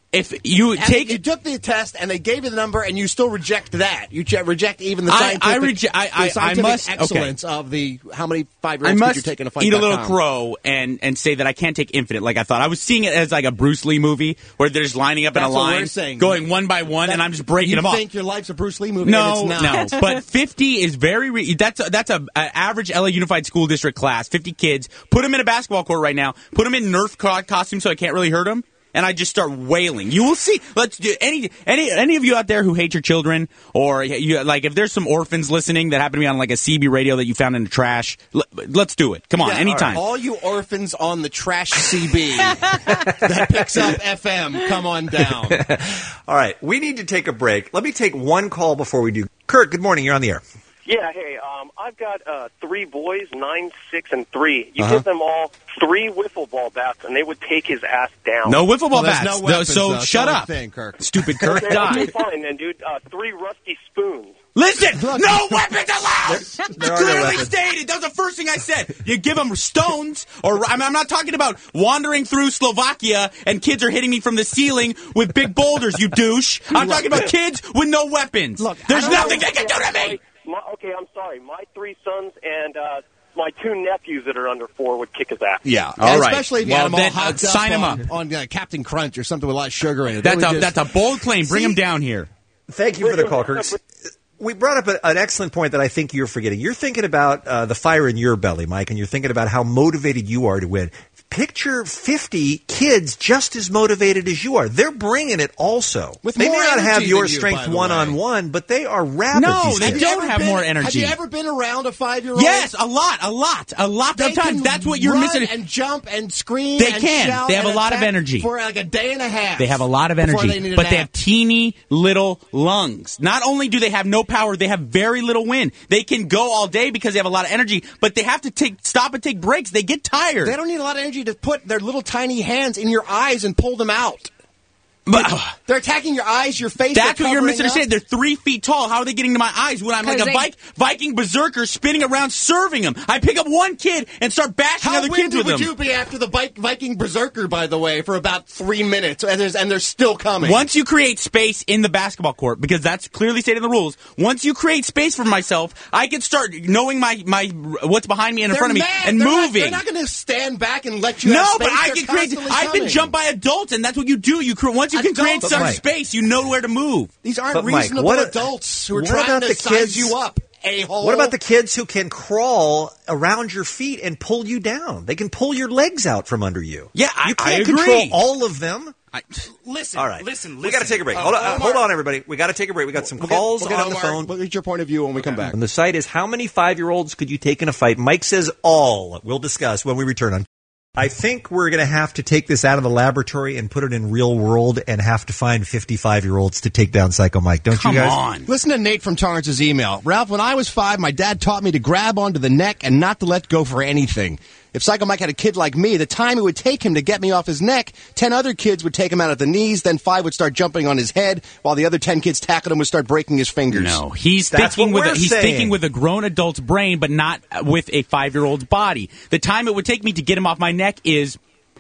if you And take you took the test and they gave you the number and you still reject that. You reject even the scientific, excellence of the how many 5-year-olds I could must you take in a fight. eat a little crow and say that I can't take infinite like I thought. I was seeing it as like a Bruce Lee movie where they're just lining up That's in a what line, we're saying. going one by one, and I'm just breaking you them off. You think your life's a Bruce Lee movie? No, and it's not. no. But 50 is very. That's a average LA Unified School District class. 50 kids. Put them in a basketball court right now. Put them in Nerf costumes so I can't really hurt them. And I just start wailing. You will see. Let's do any of you out there who hate your children, or you, like if there's some orphans listening that happen to be on like a CB radio that you found in the trash. Let's do it. Come on, anytime. All you orphans on the trash CB that picks up FM, come on down. All right, we need to take a break. Let me take one call before we do. Kurt, good morning. You're on the air. Yeah, hey, I've got 3 boys, 9, 6, and 3. You give them all 3 wiffle ball bats, and they would take his ass down. No wiffle ball bats. No weapons, so shut up, Kirk. Stupid Kirk. Okay, Die. fine, then, dude. 3 rusty spoons. Listen, no weapons allowed. There are no Clearly weapons. stated. That was the first thing I said. You give them stones, or I'm not talking about wandering through Slovakia and kids are hitting me from the ceiling with big boulders. You douche. I'm talking about kids with no weapons. Look, there's nothing they can do to me. Okay, I'm sorry. My 3 sons and my 2 nephews that are under 4 would kick his ass. Yeah, all right. Especially if you Well, had them all then, hopped sign up them on Captain Crunch or something with a lot of sugar in it. That's a bold claim. Bring them down here. Thank you for the call, Kurt. We brought up an excellent point that I think you're forgetting. You're thinking about the fire in your belly, Mike, and you're thinking about how motivated you are to win. Picture 50 kids just as motivated as you are. They're bringing it also. They may more not have energy your than you, strength by the one-on-one, but they are rapid. No, these they kids. don't have more energy. Have you ever been around a 5-year-old? Yes, a lot They of times. can That's what you're run missing. and jump and scream. They and can. shout They have and a lot of attack energy. for like a day and a half. They have a lot of before energy, they need a but nap. they have teeny little lungs. Not only do they have no power, they have very little wind. They can go all day because they have a lot of energy, but they have to stop and take breaks. They get tired. They don't need a lot of energy to put their little tiny hands in your eyes and pull them out. But they're attacking your eyes, your face. That's they're what you're covering misunderstanding. up. They're 3 feet tall. How are they getting to my eyes when I'm like a Viking berserker spinning around serving them? I pick up one kid and start bashing How other kids winded with would them. you be after the Viking berserker, by the way, for about 3 minutes, and they're still coming? Once you create space in the basketball court, because that's clearly stated in the rules, once you create space for myself, I can start knowing my what's behind me and in They're front of me mad. and They're moving. They're not going to stand back and let you. No, have but space. I They're can create. constantly I've been coming. jumped by adults, and that's what you do. Once you can create Adults- some Right. space, you know where to move. These aren't But, Mike, reasonable what- adults who are what trying about to the size kids- you up. A-hole. What about the kids who can crawl around your feet and pull you down? They can pull your legs out from under you. Yeah, you I can't agree. control all of them. Listen, All right, listen. We got to take a break. Hold on, everybody. We got to take a break. We got some calls We'll get on the Omar. phone. We'll get your point of view when we come back. And the site is how many 5-year-olds could you take in a fight? Mike says all. We'll discuss when we return on. I think we're going to have to take this out of the laboratory and put it in real world and have to find 55-year-olds to take down Psycho Mike. Don't you guys? Listen to Nate from Torrance's email. Ralph, when I was 5, my dad taught me to grab onto the neck and not to let go for anything. If Psycho Mike had a kid like me, the time it would take him to get me off his neck, 10 other kids would take him out at the knees, then 5 would start jumping on his head, while the other 10 kids tackled him would start breaking his fingers. No, he's That's thinking what with we're he's saying. thinking with a grown adult's brain, but not with a 5-year-old's body. The time it would take me to get him off my neck is,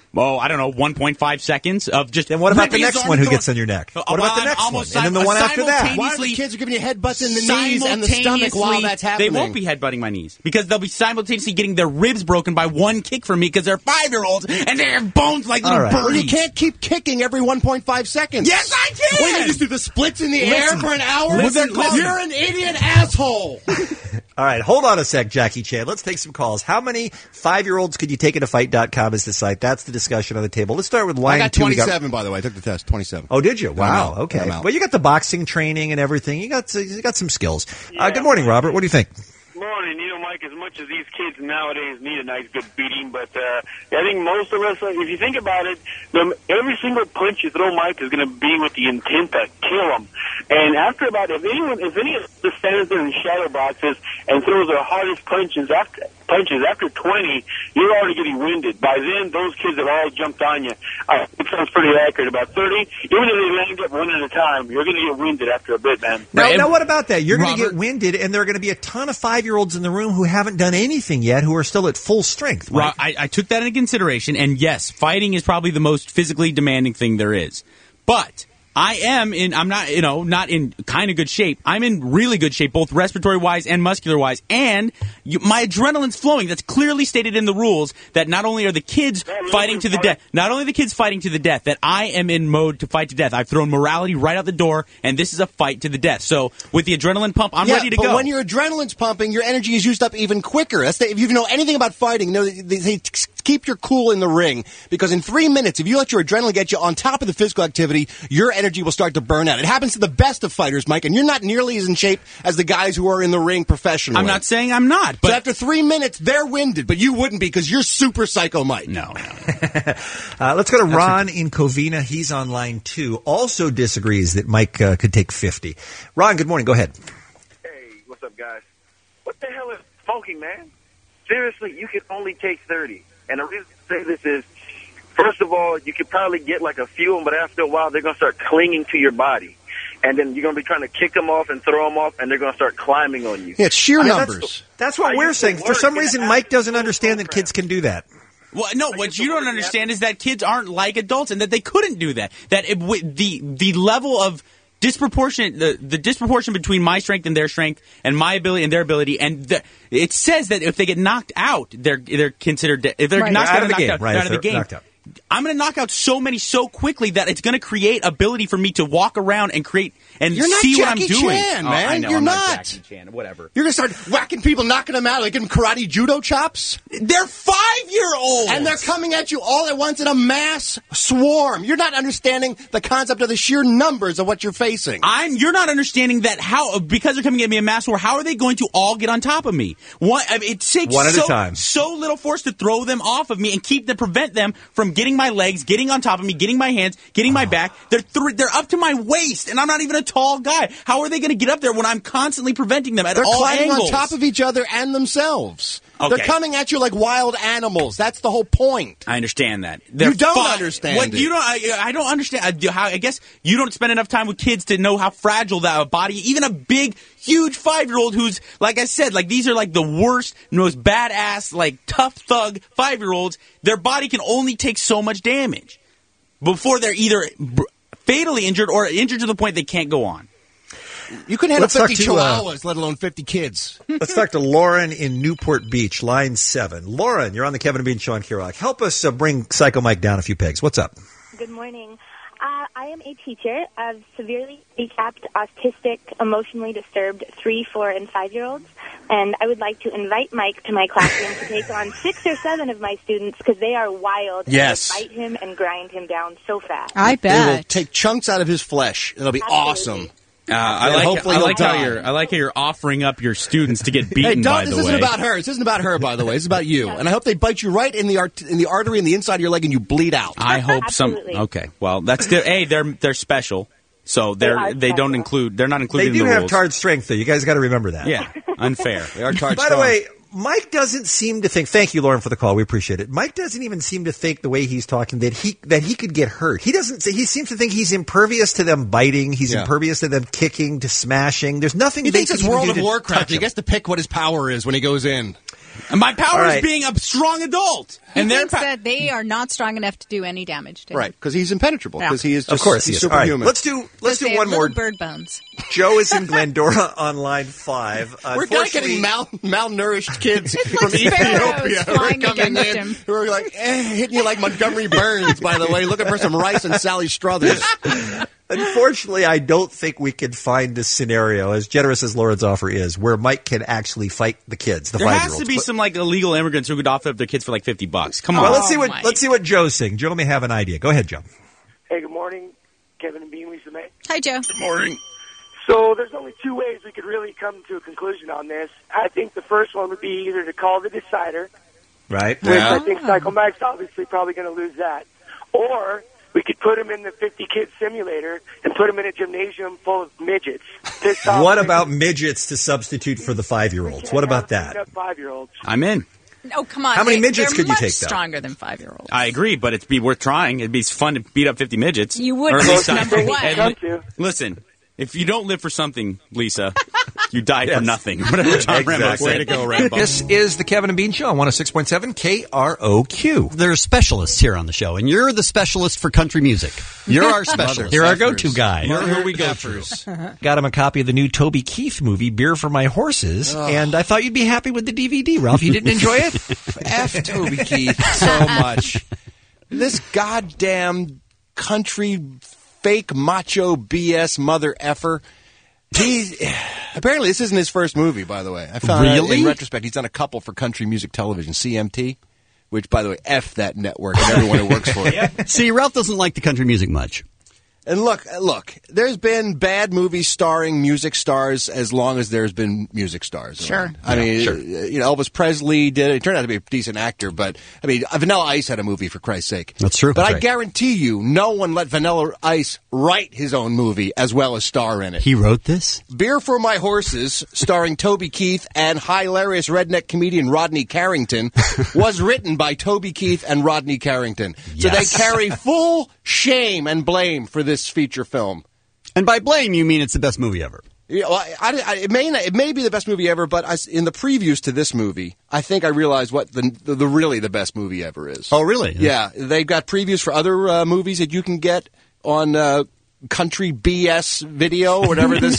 I don't know, 1.5 seconds of just. Then what about the ripping his next arm one who through- gets on your neck? What about the I'm next one? almost And then the one after that? Why are the kids giving you headbutts in the knees and the stomach while that's happening? They won't be headbutting my knees because they'll be simultaneously getting their ribs broken by one kick from me because they're 5-year-olds and they have bones like little Well, birdies. you can't keep kicking every 1.5 seconds. Yes, I can! What, you just do the splits in the air for an hour? Listen. You're an idiot asshole. All right, hold on a sec, Jackie Chan. Let's take some calls. How many 5-year-olds could you take in a fight.com is the site. That's the discussion on the table. Let's start with line I got 2. 27, by the way. I took the test. 27. Oh, did you? Wow. out. Okay. I'm out. Well, you got the boxing training and everything. You got some skills. Good morning, Robert. What do you think? Morning. Mike, as much as these kids nowadays need a nice good beating, but I think most of us, if you think about it, every single punch you throw, Mike, is going to be with the intent to kill them. And after about, if any of the stands there in shadow boxes and throws their hardest punches after 20, you're already getting winded. By then, those kids have all jumped on you. It sounds pretty accurate. About 30, even if they land up one at a time, you're going to get winded after a bit, man. Now, what about that? You're going to get winded, and there are going to be a ton of 5-year-olds in the room who haven't done anything yet, who are still at full strength. I took that into consideration, and yes, fighting is probably the most physically demanding thing there is. But I am I'm not in kind of good shape. I'm in really good shape, both respiratory-wise and muscular-wise. And my adrenaline's flowing. That's clearly stated in the rules that not only are the kids fighting to the death, that I am in mode to fight to death. I've thrown morality right out the door, and this is a fight to the death. So with the adrenaline pump, I'm ready to go. But when your adrenaline's pumping, your energy is used up even quicker. If you know anything about fighting, they say keep your cool in the ring, because in 3 minutes, if you let your adrenaline get you on top of the physical activity, your energy will start to burn out. It happens to the best of fighters, Mike, and you're not nearly as in shape as the guys who are in the ring professionally. I'm not saying I'm not, but so after 3 minutes, they're winded, but you wouldn't be because you're super psycho Mike. No. Let's go to Ron in Covina. He's on line 2. Also disagrees that Mike could take 50. Ron, good morning. Go ahead. Hey, what's up, guys? What the hell is smoking, man? Seriously, you can only take 30. And the reason I say this is, first of all, you could probably get like a few of them, but after a while, they're going to start clinging to your body. And then you're going to be trying to kick them off and throw them off, and they're going to start climbing on you. Yeah, it's sheer numbers. That's what we're saying. For some reason, Mike doesn't understand that kids can do that. Well, no, what you don't understand is that kids aren't like adults and that they couldn't do that. That the level of disproportionate, the disproportion between my strength and their strength and my ability and their ability, and it says that if they get knocked out, they're considered, if they're knocked out of the game, out of the game. I'm going to knock out so many so quickly that it's going to create ability for me to walk around and create and You're not see Jackie what I'm doing. Chan, man. I know, You're I'm not. Jackie Chan, whatever. You're going to start whacking people, knocking them out, like giving karate judo chops? They're 5-year-olds! And they're coming at you all at once in a mass swarm. You're not understanding the concept of the sheer numbers of what you're facing. You're not understanding that because they're coming at me in mass swarm, how are they going to all get on top of me? It takes one at a time. So little force to throw them off of me and prevent them from getting my legs, getting on top of me, getting my hands, getting my back. They're up to my waist, and I'm not even a tall guy. How are they going to get up there when I'm constantly preventing them at all angles? They're climbing on top of each other and themselves. Okay. They're coming at you like wild animals. That's the whole point. I understand that. You don't understand it. You don't. I don't understand. I guess you don't spend enough time with kids to know how fragile that body. Even a big, huge 5-year-old who's, like I said, like these are like the worst, most badass, like tough thug 5-year-olds. Their body can only take so much damage before they're either fatally injured or injured to the point they can't go on. You couldn't handle 50 chihuahuas, let alone 50 kids. Let's talk to Lauren in Newport Beach, line 7. Lauren, you're on the Kevin and Bean Show on K-Rock. Help us bring Psycho Mike down a few pegs. What's up? Good morning. I am a teacher of severely handicapped, autistic, emotionally disturbed 3, 4, and 5-year-olds, and I would like to invite Mike to my classroom to take on 6 or 7 of my students because they are wild. Yes. And they fight him and grind him down so fast. I They bet. will take chunks out of his flesh. It'll be awesome. I like how you're offering up your students to get beaten. This isn't about her. This isn't about her, by the way. This is about you. And I hope they bite you right in the artery in the inside of your leg and you bleed out. I hope some. Okay, well, that's they're special, so they don't include. They're not included. They do in the have rules. Tard strength, though. You guys got to remember that. Yeah, unfair. They are Tard By strong. the way, Mike doesn't seem to think. Thank you, Lauren, for the call. We appreciate it. Mike doesn't even seem to think the way he's talking that he could get hurt. He doesn't. He seems to think he's impervious to them biting. He's impervious to them kicking, to smashing. There's nothing. He they thinks can it's even World do of to Warcraft. touch He him. gets to pick what his power is when he goes in. And my power All is right. being a strong adult. He And thinks that they are not strong enough to do any damage to him. Right, because he's impenetrable. Yeah. Because he is just Of course, he is. All right, superhuman. let's do Because they one have more. little bird bones. Joe is in Glendora on line 5. We're not getting malnourished kids from sparrows Ethiopia who are flying coming against in, him. who are like hitting you like Montgomery Burns, by the way, looking for some rice and Sally Struthers. Unfortunately, I don't think we can find this scenario, as generous as Lauren's offer is, where Mike can actually fight the kids, the there 5-year-olds. has to be some like illegal immigrants who could offer up their kids for like $50. Come Well, on. let's see what Joe's saying. Joe may have an idea. Go ahead, Joe. Hey, good morning, Kevin and Bean, Lisa May. Hi, Joe. Good morning. So there's only 2 ways we could really come to a conclusion on this. I think the first one would be either to call the decider, Right? which I think Psycho Mike's obviously probably going to lose that, or we could put him in the 50-kid simulator and put him in a gymnasium full of midgets. What about midgets to substitute for the 5-year-olds? What about that? 5-year-olds. I'm in. Oh, come on. How many midgets they're could you much take, though? stronger than 5-year-olds. I agree, but it'd be worth trying. It'd be fun to beat up 50 midgets. You would, Or at least number one. Listen, if you don't live for something, Lisa, You died for nothing. Whatever John Rambo said. Way to go, Rambo. This is the Kevin and Bean Show on 106.7 KROQ. There's specialists here on the show, and you're the specialist for country music. You're our specialist. You're our go-to guy. You're who we go to. Got him a copy of the new Toby Keith movie, Beer for My Horses, and I thought you'd be happy with the DVD, Ralph. You didn't enjoy it? F Toby Keith so much. This goddamn country fake macho BS mother effer. Apparently this isn't his first movie, by the way. I found out in retrospect he's done a couple for country music television, CMT, which, by the way, F that network and everyone who works for it. See, Ralph doesn't like the country music much. And look, there's been bad movies starring music stars as long as there's been music stars. Sure. I mean, Elvis Presley did it. He turned out to be a decent actor, but, I mean, Vanilla Ice had a movie, for Christ's sake. That's true. But That's I right. guarantee you, no one let Vanilla Ice write his own movie as well as star in it. He wrote this? Beer for My Horses, starring Toby Keith and hilarious redneck comedian Rodney Carrington, was written by Toby Keith and Rodney Carrington. So Yes. they carry full shame and blame for this feature film. And by blame, you mean it's the best movie ever. Yeah, well, it may be the best movie ever, but in the previews to this movie, I think I realized what the really the best movie ever is. Oh, really? Yeah, they've got previews for other movies that you can get on Country BS Video, whatever this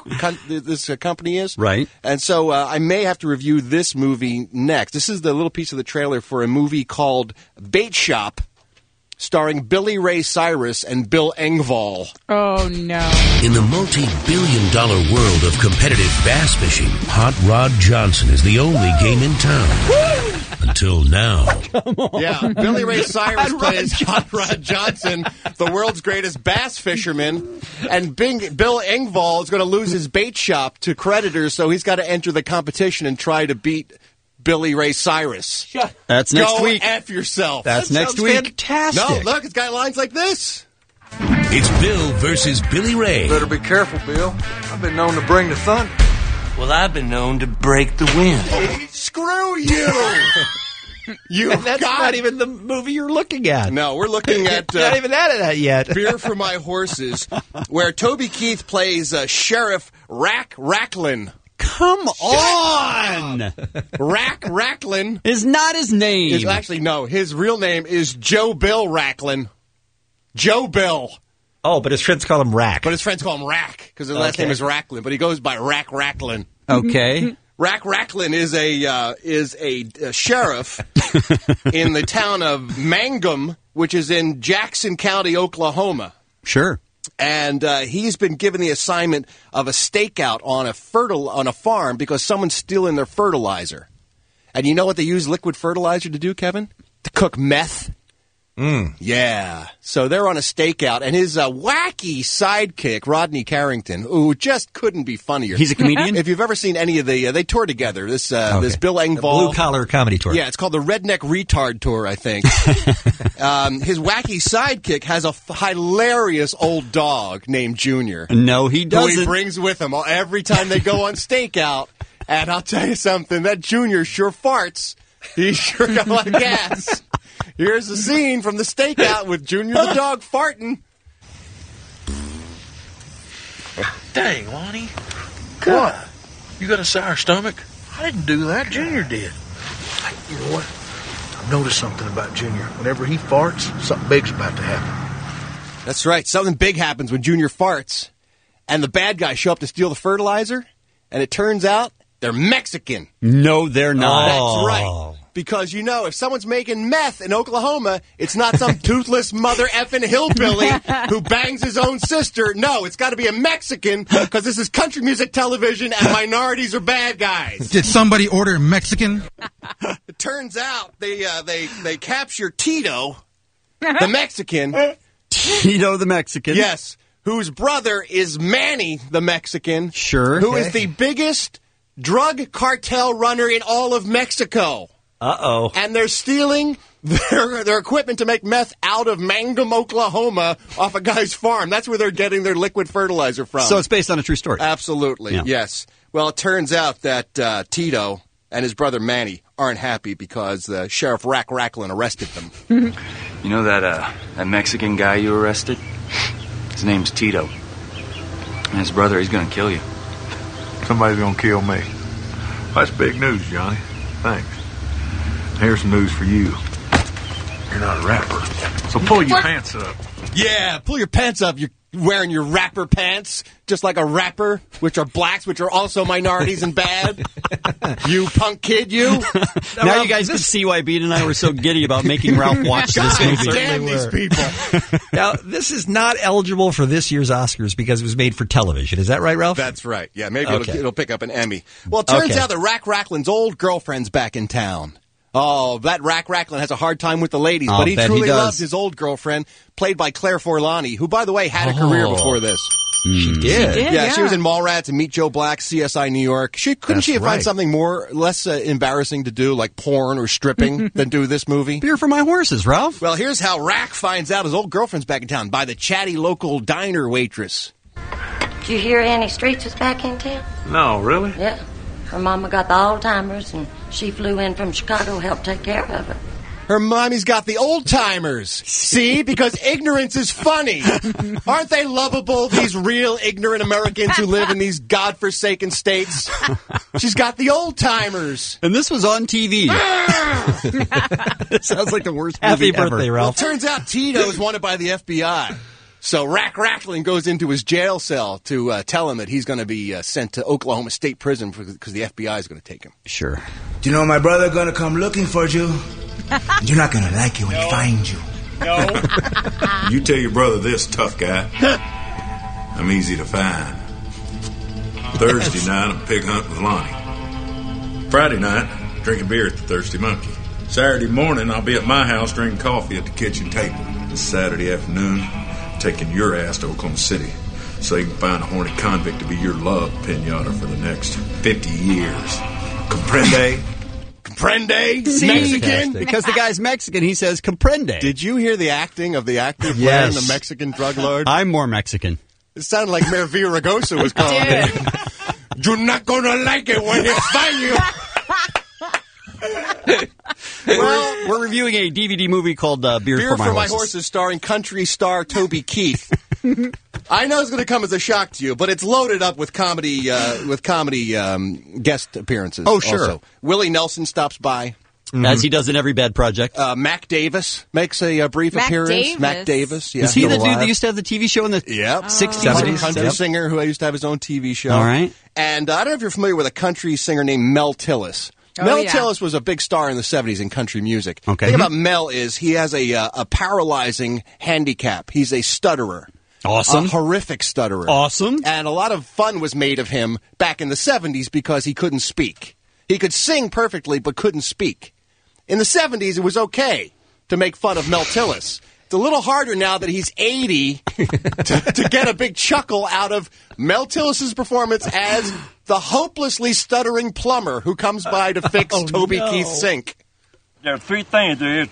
company is. Right. And so I may have to review this movie next. This is the little piece of the trailer for a movie called Bait Shop, starring Billy Ray Cyrus and Bill Engvall. Oh, no. In the multi-billion-dollar world of competitive bass fishing, Hot Rod Johnson is the only game in town. Until now. Yeah, Billy Ray Cyrus plays Hot Rod Johnson, the world's greatest bass fisherman, and Bill Engvall is going to lose his bait shop to creditors, so he's got to enter the competition and try to beat Billy Ray Cyrus. That's next Go week. F yourself. That's next week. Fantastic. No, look, it's got lines like this. It's Bill versus Billy Ray. Better be careful, Bill. I've been known to bring the thunder. Well, I've been known to break the wind. Screw you! That's not even the movie you're looking at. No, we're looking at... not even out of that yet. Beer for My Horses, where Toby Keith plays Sheriff Racklin. Come on! Racklin is not his name. Actually, no. His real name is Joe Bill Racklin. Joe Bill. Oh, but his friends call him Rack. But his friends call him Rack, because his last name is Racklin, but he goes by Racklin. Okay. Racklin is a sheriff in the town of Mangum, which is in Jackson County, Oklahoma. Sure. And he's been given the assignment of a stakeout on a farm because someone's stealing their fertilizer. And you know what they use liquid fertilizer to do, Kevin? To cook meth. Yeah. So they're on a stakeout, and his wacky sidekick, Rodney Carrington, who just couldn't be funnier. He's a comedian? If you've ever seen any of they tour together. This Bill Engvall. Blue-collar comedy tour. Yeah, it's called the Redneck Retard Tour, I think. His wacky sidekick has a hilarious old dog named Junior. No, he doesn't. Who he brings with him every time they go on stakeout. And I'll tell you something, that Junior sure farts. He sure got a lot of gas. Here's the scene from the stakeout with Junior the dog farting. Dang, Lonnie. What? You got a sour stomach? I didn't do that. Junior did. You know what? I've noticed something about Junior. Whenever he farts, something big's about to happen. That's right. Something big happens when Junior farts. And the bad guys show up to steal the fertilizer. And it turns out they're Mexican. No, they're not. That's right. Because, you know, if someone's making meth in Oklahoma, it's not some toothless mother effing hillbilly who bangs his own sister. No, it's got to be a Mexican because this is country music television and minorities are bad guys. Did somebody order Mexican? It turns out they capture Tito, the Mexican. Tito the Mexican? Yes. Whose brother is Manny the Mexican. Sure. Who is the biggest drug cartel runner in all of Mexico. Uh-oh. And they're stealing their equipment to make meth out of Mangum, Oklahoma, off a guy's farm. That's where they're getting their liquid fertilizer from. So it's based on a true story. Absolutely, Yeah. yes. Well, it turns out that Tito and his brother Manny aren't happy because Sheriff Racklin arrested them. You know that Mexican guy you arrested? His name's Tito. And his brother, he's going to kill you. somebody's going to kill me. That's big news, Johnny. Thanks. Here's some news for you. You're not a rapper, so pull your pants up. Yeah, pull your pants up. You're wearing your rapper pants, just like a rapper, which are blacks, which are also minorities and bad. You punk kid, you. Now you guys can see why Bean and I were so giddy about making Ralph watch this movie. Damn these people. Now, this is not eligible for this year's Oscars because it was made for television. Is that right, Ralph? That's right. Yeah, maybe Okay. it'll pick up an Emmy. Well, it turns out that Rack Racklin's old girlfriend's back in town. Oh, that Rack Racklin has a hard time with the ladies, but he truly loves his old girlfriend, played by Claire Forlani, who, by the way, had a career before this. She did. Yeah, she was in Mallrats and Meet Joe Black, CSI New York. Couldn't she have found something less embarrassing to do, like porn or stripping, than do this movie? Beer for my horses, Ralph. Well, here's how Rack finds out his old girlfriend's back in town, by the chatty local diner waitress. Did you hear Annie Streets was back in town? No, really? Yeah. Her mama got the old-timers, and she flew in from Chicago to help take care of her. Her mommy's got the old-timers. See? Because ignorance is funny. Aren't they lovable, these real ignorant Americans who live in these godforsaken states? She's got the old-timers. And this was on TV. It sounds like the worst movie Happy birthday, ever. Ralph. Well, it turns out Tito's wanted by the FBI. So Rack Racklin goes into his jail cell to tell him that he's going to be sent to Oklahoma State Prison because the FBI is going to take him. Sure. Do you know my brother gonna come looking for you? You're not gonna like it when he finds you. No. You tell your brother this, tough guy. I'm easy to find. Thursday night, I'm pig hunting with Lonnie. Friday night, drinking beer at the Thirsty Monkey. Saturday morning, I'll be at my house drinking coffee at the kitchen table. And Saturday afternoon, taking your ass to Oklahoma City so you can find a horny convict to be your love pinata for the next 50 years. Comprende? Comprende? See, Mexican? because the guy's Mexican, he says comprende. Did you hear the acting of the actor playing Yes. the Mexican drug lord? I'm more Mexican. It sounded like Mayor Villaraigosa was calling it. You're not gonna like it when they find you. Well, we're reviewing a DVD movie called Beer for My Horses, starring country star Toby Keith. I know it's going to come as a shock to you, but it's loaded up with comedy guest appearances. Oh, sure. Also. Willie Nelson stops by. As he does in every bad project. Mac Davis makes a brief appearance. Davis? Mac Davis. Yeah. Is he the dude that used to have the TV show in the 60s? 70s? Country singer who used to have his own TV show. All right. And I don't know if you're familiar with a country singer named Mel Tillis. Oh, Mel yeah. Tillis was a big star in the 70s in country music. Okay. The thing about Mel is he has a paralyzing handicap. He's a stutterer. Awesome. A horrific stutterer. Awesome. And a lot of fun was made of him back in the 70s because he couldn't speak. He could sing perfectly but couldn't speak. In the 70s, it was okay to make fun of Mel Tillis. It's a little harder now that he's 80 to get a big chuckle out of Mel Tillis' performance as the hopelessly stuttering plumber who comes by to fix Toby Keith's sink. There are three things there is.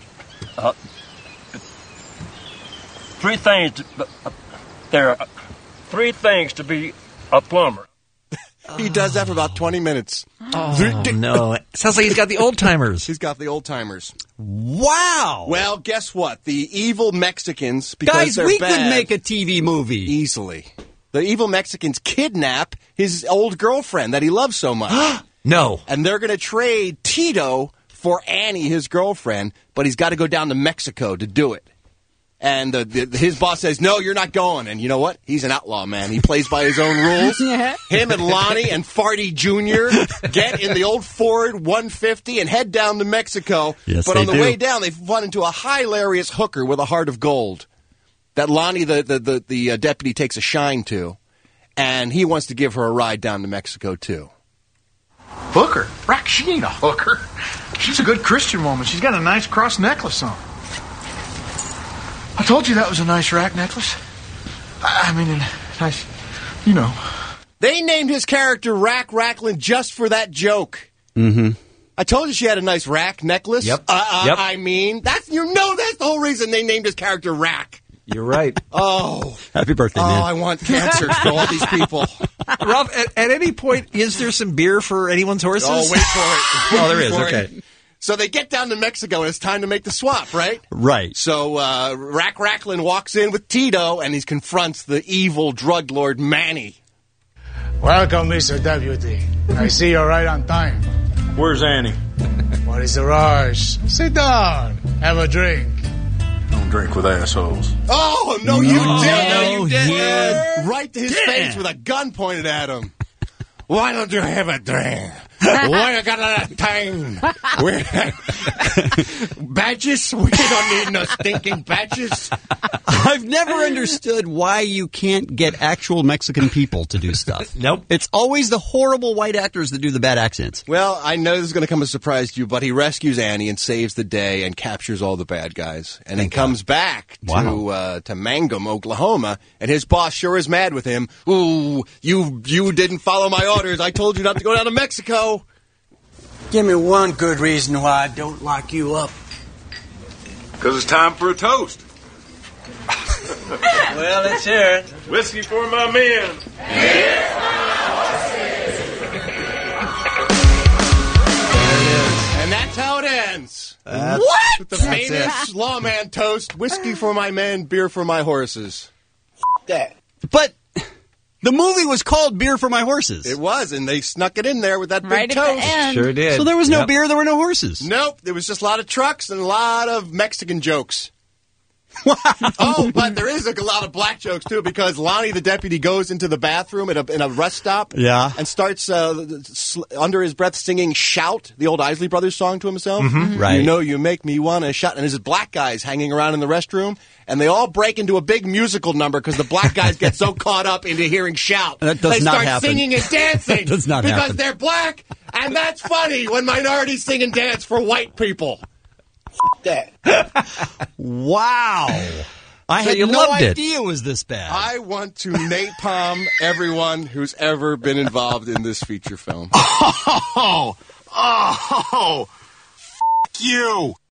There are three things to be a plumber. He does that for about 20 minutes. Oh, no. It sounds like he's got the old-timers. He's got the old-timers. Wow. Well, guess what? The evil Mexicans, because Guys, they're we bad, could make a TV movie. easily. The evil Mexicans kidnap his old girlfriend that he loves so much. No. And they're going to trade Tito for Annie, his girlfriend, but he's got to go down to Mexico to do it. And his boss says, no, you're not going. And you know what? He's an outlaw, man. He plays by his own rules. Yeah. Him and Lonnie and Farty Jr. get in the old Ford 150 and head down to Mexico. Yes, but they on the do. way down, they run into a hilarious hooker with a heart of gold that Lonnie, the deputy, takes a shine to. And he wants to give her a ride down to Mexico, too. Hooker? Rack, she ain't a hooker. She's a good Christian woman. She's got a nice cross necklace on. I told you that was a nice rack necklace. I mean, nice, you know. They named his character Rack Racklin just for that joke. Mm-hmm. I told you she had a nice rack necklace. Yep. Yep. I mean, that's the whole reason they named his character Rack. You're right. Oh. Happy birthday, man. I want cancer to all these people. Ralph, at any point, is there some beer for anyone's horses? Oh, wait for it. Oh, there is. Wait for Okay. it. So they get down to Mexico, and it's time to make the swap, right? Right. So Rack Racklin walks in with Tito, and he confronts the evil drug lord Manny. Welcome, Mr. Deputy. I see you're right on time. Where's Annie? What is the rush? Sit down. Have a drink. Don't drink with assholes. Oh, no, you did. No, you did. Right to his face with a gun pointed at him. Why don't you have a drink? Why you got a lot of time? Badges? We don't need no stinking badges. I've never understood why you can't get actual Mexican people to do stuff. Nope. It's always the horrible white actors that do the bad accents. Well, I know this is going to come as a surprise to you, but he rescues Annie and saves the day and captures all the bad guys. And he comes back to Mangum, Oklahoma, and his boss sure is mad with him. Ooh, you didn't follow my orders. I told you not to go down to Mexico. Give me one good reason why I don't lock you up. Because it's time for a toast. Well, let's hear it. Whiskey for my men. And that's how it ends. What? With the famous lawman toast, whiskey for my men, beer for my horses. That. But the movie was called Beer for My Horses. It was, and they snuck it in there with that Right big at the toast. end. Sure did. So there was no beer, there were no horses. Nope, there was just a lot of trucks and a lot of Mexican jokes. Oh, but there is a lot of black jokes, too, because Lonnie, the deputy, goes into the bathroom in a rest stop and starts under his breath singing Shout, the old Isley Brothers song to himself. Mm-hmm. Right. You know you make me want to shout. And there's black guys hanging around in the restroom, and they all break into a big musical number because the black guys get so caught up into hearing Shout. That does they not start happen. singing and dancing Does not because happen. they're black, and that's funny when minorities sing and dance for white people. That. Wow. I So had you no loved it. idea it was this bad. I want to napalm everyone who's ever been involved in this feature film. Oh, f*** you.